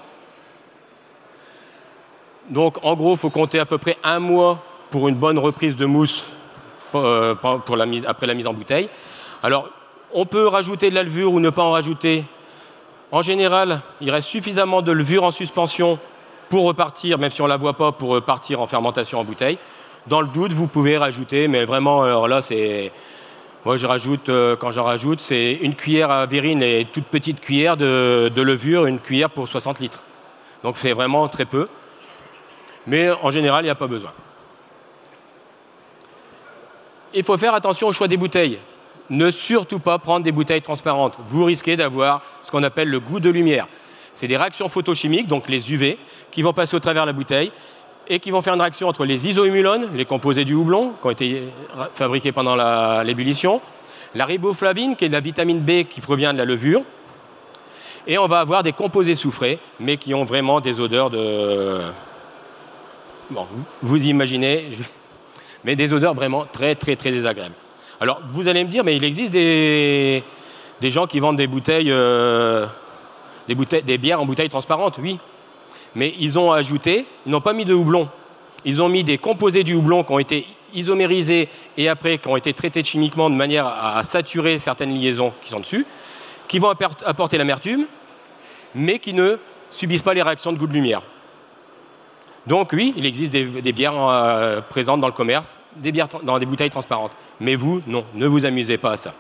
Donc, en gros, il faut compter à peu près 1 mois pour une bonne reprise de mousse après la mise en bouteille. Alors, on peut rajouter de la levure ou ne pas en rajouter. En général, il reste suffisamment de levure en suspension pour repartir, même si on ne la voit pas, pour repartir en fermentation en bouteille. Dans le doute, vous pouvez rajouter, mais vraiment, alors là, moi, quand j'en rajoute, c'est une cuillère à verrine et toute petite cuillère de levure, une cuillère pour 60 litres. Donc, c'est vraiment très peu. Mais en général, il n'y a pas besoin. Il faut faire attention au choix des bouteilles. Ne surtout pas prendre des bouteilles transparentes. Vous risquez d'avoir ce qu'on appelle le goût de lumière. C'est des réactions photochimiques, donc les UV, qui vont passer au travers de la bouteille et qui vont faire une réaction entre les isoémulones, les composés du houblon, qui ont été fabriqués pendant l'ébullition, la riboflavine, qui est de la vitamine B qui provient de la levure, et on va avoir des composés soufrés, mais qui ont vraiment des odeurs bon, vous imaginez, mais des odeurs vraiment très, très, très désagréables. Alors, vous allez me dire, mais il existe des gens qui vendent des bières en bouteilles transparentes, oui. Mais ils n'ont pas mis de houblon. Ils ont mis des composés du houblon qui ont été isomérisés et après qui ont été traités chimiquement de manière à saturer certaines liaisons qui sont dessus, qui vont apporter l'amertume, mais qui ne subissent pas les réactions de goût de lumière. Donc oui, il existe des bières présentes dans le commerce, des bières dans des bouteilles transparentes. Mais vous, non, ne vous amusez pas à ça.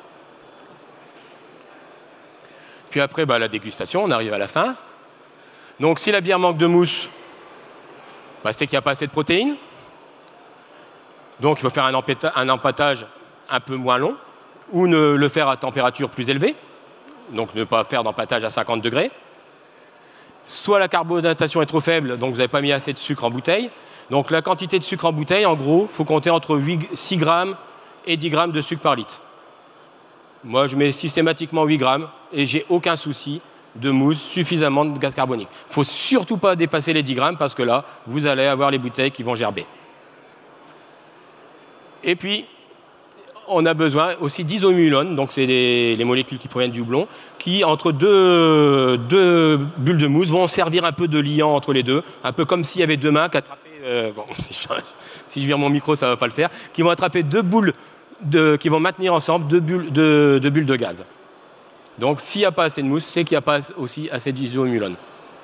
Puis après, la dégustation, on arrive à la fin. Donc si la bière manque de mousse, c'est qu'il n'y a pas assez de protéines. Donc il faut faire un empâtage un peu moins long ou le faire à température plus élevée. Donc ne pas faire d'empâtage à 50 degrés. Soit la carbonatation est trop faible, donc vous n'avez pas mis assez de sucre en bouteille. Donc la quantité de sucre en bouteille, en gros, il faut compter entre 6 grammes et 10 grammes de sucre par litre. Moi, je mets systématiquement 8 grammes et j'ai aucun souci de mousse, suffisamment de gaz carbonique. Il ne faut surtout pas dépasser les 10 grammes parce que là, vous allez avoir les bouteilles qui vont gerber. Et puis, on a besoin aussi d'isomulone, donc c'est les molécules qui proviennent du houblon, qui, entre deux bulles de mousse, vont servir un peu de liant entre les deux, un peu comme s'il y avait deux mains qui attrapaient, si je vire mon micro, ça ne va pas le faire, qui vont attraper deux boules, qui vont maintenir ensemble deux bulles de gaz. Donc, s'il n'y a pas assez de mousse, c'est qu'il n'y a pas aussi assez d'isomulone.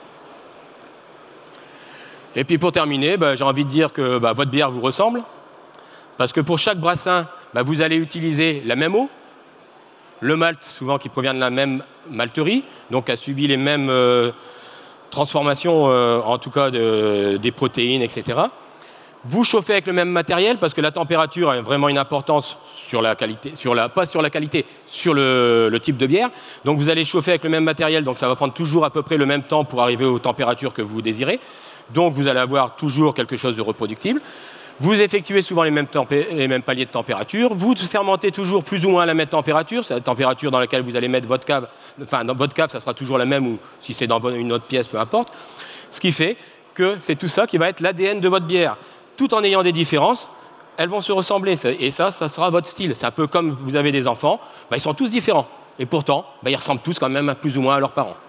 Et puis, pour terminer, j'ai envie de dire que votre bière vous ressemble, parce que pour chaque brassin, vous allez utiliser la même eau, le malt, souvent qui provient de la même malterie, donc a subi les mêmes transformations, en tout cas des protéines, etc. Vous chauffez avec le même matériel, parce que la température a vraiment une importance sur la qualité, pas sur la qualité, sur le type de bière. Donc vous allez chauffer avec le même matériel, donc ça va prendre toujours à peu près le même temps pour arriver aux températures que vous désirez. Donc vous allez avoir toujours quelque chose de reproductible. Vous effectuez souvent les mêmes paliers de température. Vous fermentez toujours plus ou moins à la même température. C'est la température dans laquelle vous allez mettre votre cave. Enfin, dans votre cave, ça sera toujours la même, ou si c'est dans une autre pièce, peu importe. Ce qui fait que c'est tout ça qui va être l'ADN de votre bière. Tout en ayant des différences, elles vont se ressembler. Et ça sera votre style. C'est un peu comme vous avez des enfants. Ils sont tous différents. Et pourtant, ils ressemblent tous quand même plus ou moins à leurs parents.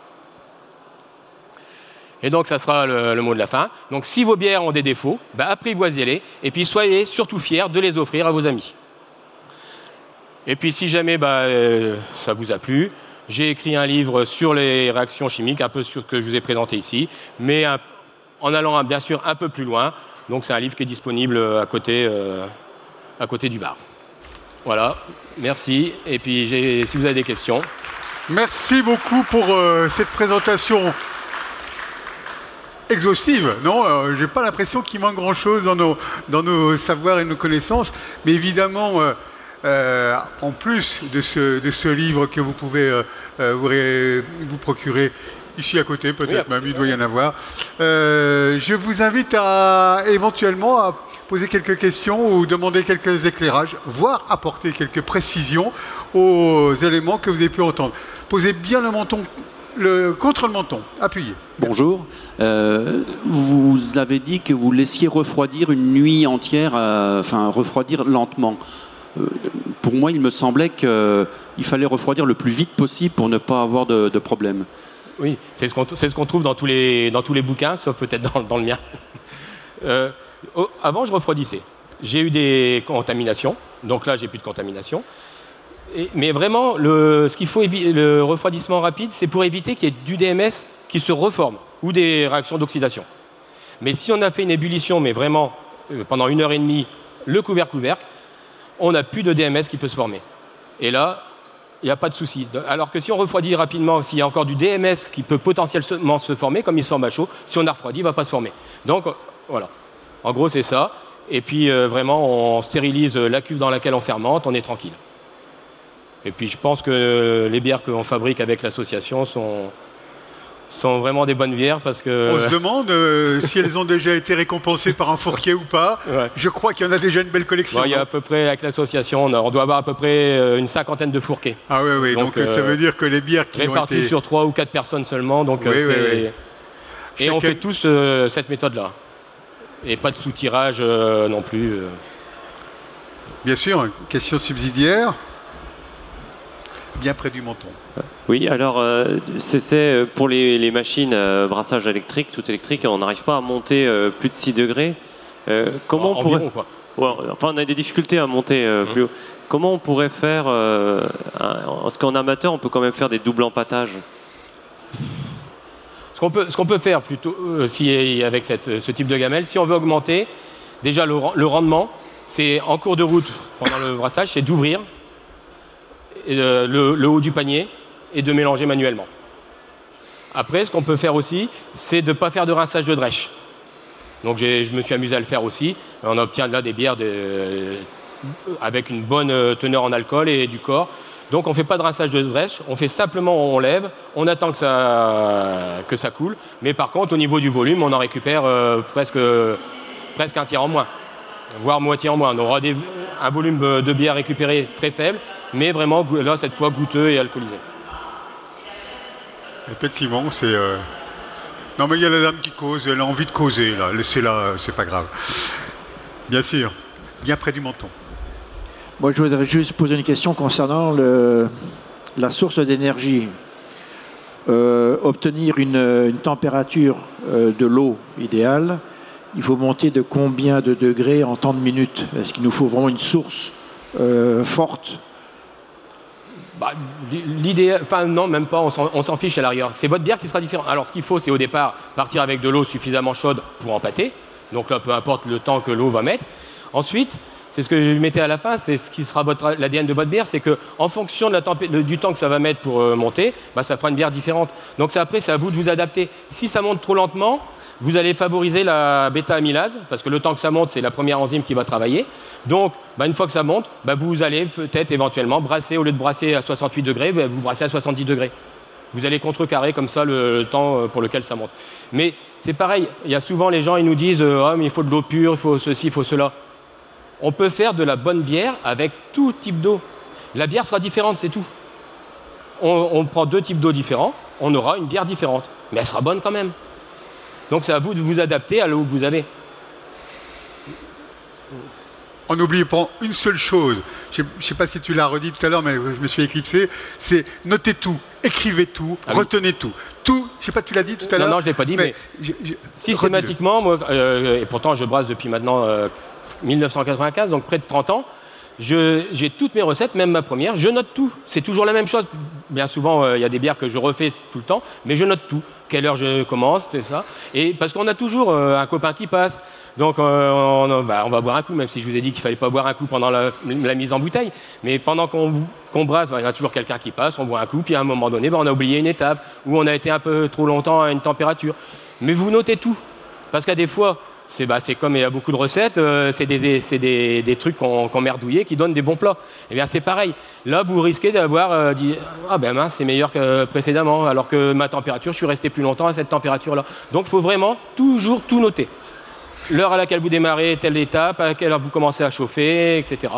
Et donc, ça sera le mot de la fin. Donc, si vos bières ont des défauts, apprivoisez-les. Et puis, soyez surtout fiers de les offrir à vos amis. Et puis, si jamais ça vous a plu, j'ai écrit un livre sur les réactions chimiques, un peu sur ce que je vous ai présenté ici, mais en allant bien sûr un peu plus loin. Donc, c'est un livre qui est disponible à côté du bar. Voilà, merci. Et puis, si vous avez des questions.
Merci beaucoup pour cette présentation exhaustive. Non, j'ai pas l'impression qu'il manque grand-chose dans nos savoirs et nos connaissances. Mais évidemment, en plus de ce livre que vous pouvez vous procurer ici à côté, peut-être même, il doit y en avoir. Je vous invite éventuellement à poser quelques questions ou demander quelques éclairages, voire apporter quelques précisions aux éléments que vous avez pu entendre. Posez bien le menton contre le menton, appuyez.
Bonjour. Vous avez dit que vous laissiez refroidir une nuit entière, refroidir lentement. Pour moi, il me semblait qu'il fallait refroidir le plus vite possible pour ne pas avoir de problème.
Oui, c'est ce qu'on trouve dans tous les bouquins, sauf peut-être dans le mien. Avant, je refroidissais. J'ai eu des contaminations, donc là, j'ai plus de contamination. Mais vraiment, ce qu'il faut éviter, le refroidissement rapide, c'est pour éviter qu'il y ait du DMS qui se reforme ou des réactions d'oxydation. Mais si on a fait une ébullition, mais vraiment pendant 1h30, le couvercle, on n'a plus de DMS qui peut se former. Et là, il n'y a pas de souci. Alors que si on refroidit rapidement, s'il y a encore du DMS qui peut potentiellement se former, comme il se forme à chaud, si on a refroidi, il ne va pas se former. Donc, voilà. En gros, c'est ça. Et puis, vraiment, on stérilise la cuve dans laquelle on fermente, on est tranquille. Et puis, je pense que les bières qu'on fabrique avec l'association sont vraiment des bonnes bières parce que...
On se demande si elles ont déjà été récompensées par un Fourquier ou pas. Ouais. Je crois qu'il y en a déjà une belle collection.
Il y a à peu près, avec l'association, on doit avoir à peu près une 50aine de Fourquets.
Ah oui, donc ça veut dire que les bières qui ont été...
réparties sur 3 ou 4 personnes sellement. Donc
oui.
Et on fait tous cette méthode-là. Et pas de soutirage non plus.
Bien sûr, question subsidiaire, bien près du menton.
Oui, alors c'est pour les machines brassage électrique, tout électrique, on n'arrive pas à monter plus de 6 degrés. Comment on pourrait...
Environ, quoi.
Ouais, enfin, on a des difficultés à monter plus haut. Comment on pourrait faire parce qu'en amateur, on peut quand même faire des doubles empâtages.
Ce qu'on peut faire plutôt, avec ce type de gamelle, si on veut augmenter, déjà le rendement, c'est en cours de route, pendant le brassage, c'est d'ouvrir le haut du panier et de mélanger manuellement. Après, ce qu'on peut faire aussi, c'est de ne pas faire de rinçage de drèche. Donc je me suis amusé à le faire aussi. On obtient là des bières avec une bonne teneur en alcool et du corps. Donc on ne fait pas de rinçage de drèche, on fait simplement, on lève, on attend que ça coule. Mais par contre, au niveau du volume, on en récupère presque un tiers en moins, voire moitié en moins. On aura un volume de bière récupéré très faible, mais vraiment là, cette fois, goûteux et alcoolisé.
Effectivement, c'est... Non, mais il y a la dame qui cause, elle a envie de causer, là. Laissez-la, c'est pas grave. Bien sûr, bien près du menton.
Moi, je voudrais juste poser une question concernant la source d'énergie. Obtenir une température de l'eau idéale, il faut monter de combien de degrés en temps de minutes? Est-ce qu'il nous faut vraiment une source forte?
L'idée, enfin non, même pas, on s'en fiche à l'arrière. C'est votre bière qui sera différente. Alors ce qu'il faut, c'est au départ partir avec de l'eau suffisamment chaude pour empâter. Donc là, peu importe le temps que l'eau va mettre. Ensuite, c'est ce que je mettais à la fin, c'est ce qui sera l'ADN de votre bière, c'est qu'en fonction du temps que ça va mettre pour monter, ça fera une bière différente. Donc après, c'est à vous de vous adapter. Si ça monte trop lentement, vous allez favoriser la bêta-amylase, parce que le temps que ça monte, c'est la première enzyme qui va travailler. Donc, une fois que ça monte, vous allez peut-être éventuellement brasser, au lieu de brasser à 68 degrés, vous brassez à 70 degrés. Vous allez contrecarrer comme ça le temps pour lequel ça monte. Mais c'est pareil, il y a souvent les gens, ils nous disent « Ah, mais il faut de l'eau pure, il faut ceci, il faut cela ». On peut faire de la bonne bière avec tout type d'eau. La bière sera différente, c'est tout. On prend 2 types d'eau différents, on aura une bière différente. Mais elle sera bonne quand même. Donc c'est à vous de vous adapter à l'eau que vous avez.
On n'oublie pas une seule chose. Je ne sais pas si tu l'as redit tout à l'heure, mais je me suis éclipsé. C'est notez tout, écrivez tout, retenez tout. Tout, je ne sais pas, tu l'as dit tout à l'heure.
Non, je ne l'ai pas dit, mais systématiquement, moi, et pourtant je brasse depuis maintenant 1995, donc près de 30 ans, j'ai toutes mes recettes, même ma première, je note tout. C'est toujours la même chose. Bien souvent, il y a des bières que je refais tout le temps, mais je note tout. Quelle heure je commence, c'est ça. Et parce qu'on a toujours un copain qui passe. Donc on va boire un coup, même si je vous ai dit qu'il ne fallait pas boire un coup pendant la mise en bouteille. Mais pendant qu'on brasse, il y a toujours quelqu'un qui passe, on boit un coup, puis à un moment donné, on a oublié une étape, ou on a été un peu trop longtemps à une température. Mais vous notez tout. Parce qu'à des fois, c'est comme il y a beaucoup de recettes, c'est des trucs qu'on merdouillait qui donnent des bons plats. Eh bien c'est pareil. Là vous risquez d'avoir dit ah ben mince, c'est meilleur que précédemment, alors que ma température, je suis resté plus longtemps à cette température-là. Donc il faut vraiment toujours tout noter. L'heure à laquelle vous démarrez telle étape, à laquelle heure vous commencez à chauffer, etc.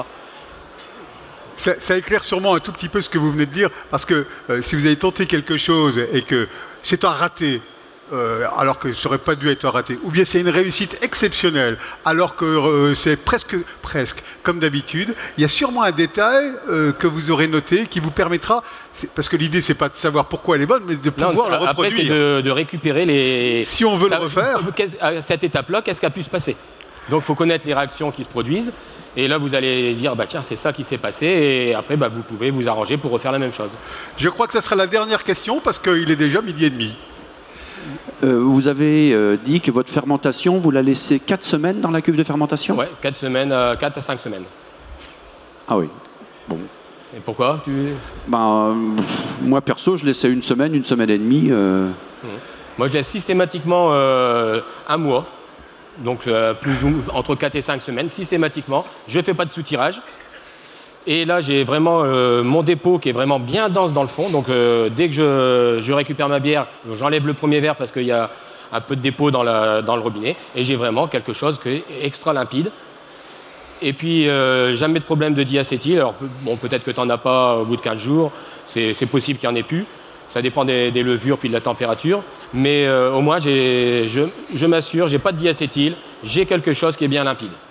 Ça éclaire sûrement un tout petit peu ce que vous venez de dire, parce que si vous avez tenté quelque chose et que c'est un raté, alors que ça n'aurait pas dû être raté, ou bien c'est une réussite exceptionnelle, alors que c'est presque comme d'habitude, il y a sûrement un détail que vous aurez noté qui vous permettra, parce que l'idée c'est pas de savoir pourquoi elle est bonne, mais de pouvoir la reproduire.
Après c'est de récupérer les...
Si on veut le refaire...
À cette étape-là, qu'est-ce qui a pu se passer? Donc il faut connaître les réactions qui se produisent, et là vous allez dire, tiens, c'est ça qui s'est passé, et après vous pouvez vous arranger pour refaire la même chose.
Je crois que ça sera la dernière question, parce qu'il est déjà 12h30.
Vous avez dit que votre fermentation, vous la laissez 4 semaines dans la cuve de fermentation?
Oui, 4 à 5 semaines.
Ah oui, bon.
Et pourquoi
moi perso, je laissais 1 semaine, 1 semaine et demie.
Moi je laisse systématiquement 1 mois, donc entre 4 et 5 semaines, systématiquement. Je ne fais pas de soutirage. Et là, j'ai vraiment mon dépôt qui est vraiment bien dense dans le fond. Donc, dès que je récupère ma bière, j'enlève le premier verre parce qu'il y a un peu de dépôt dans le robinet. Et j'ai vraiment quelque chose qui est extra limpide. Et puis, jamais de problème de diacétyl. Alors, peut-être que tu n'en as pas au bout de 15 jours. C'est possible qu'il n'y en ait plus. Ça dépend des levures puis de la température. Mais au moins, je m'assure, j'ai pas de diacétyl. j'ai quelque chose qui est bien limpide.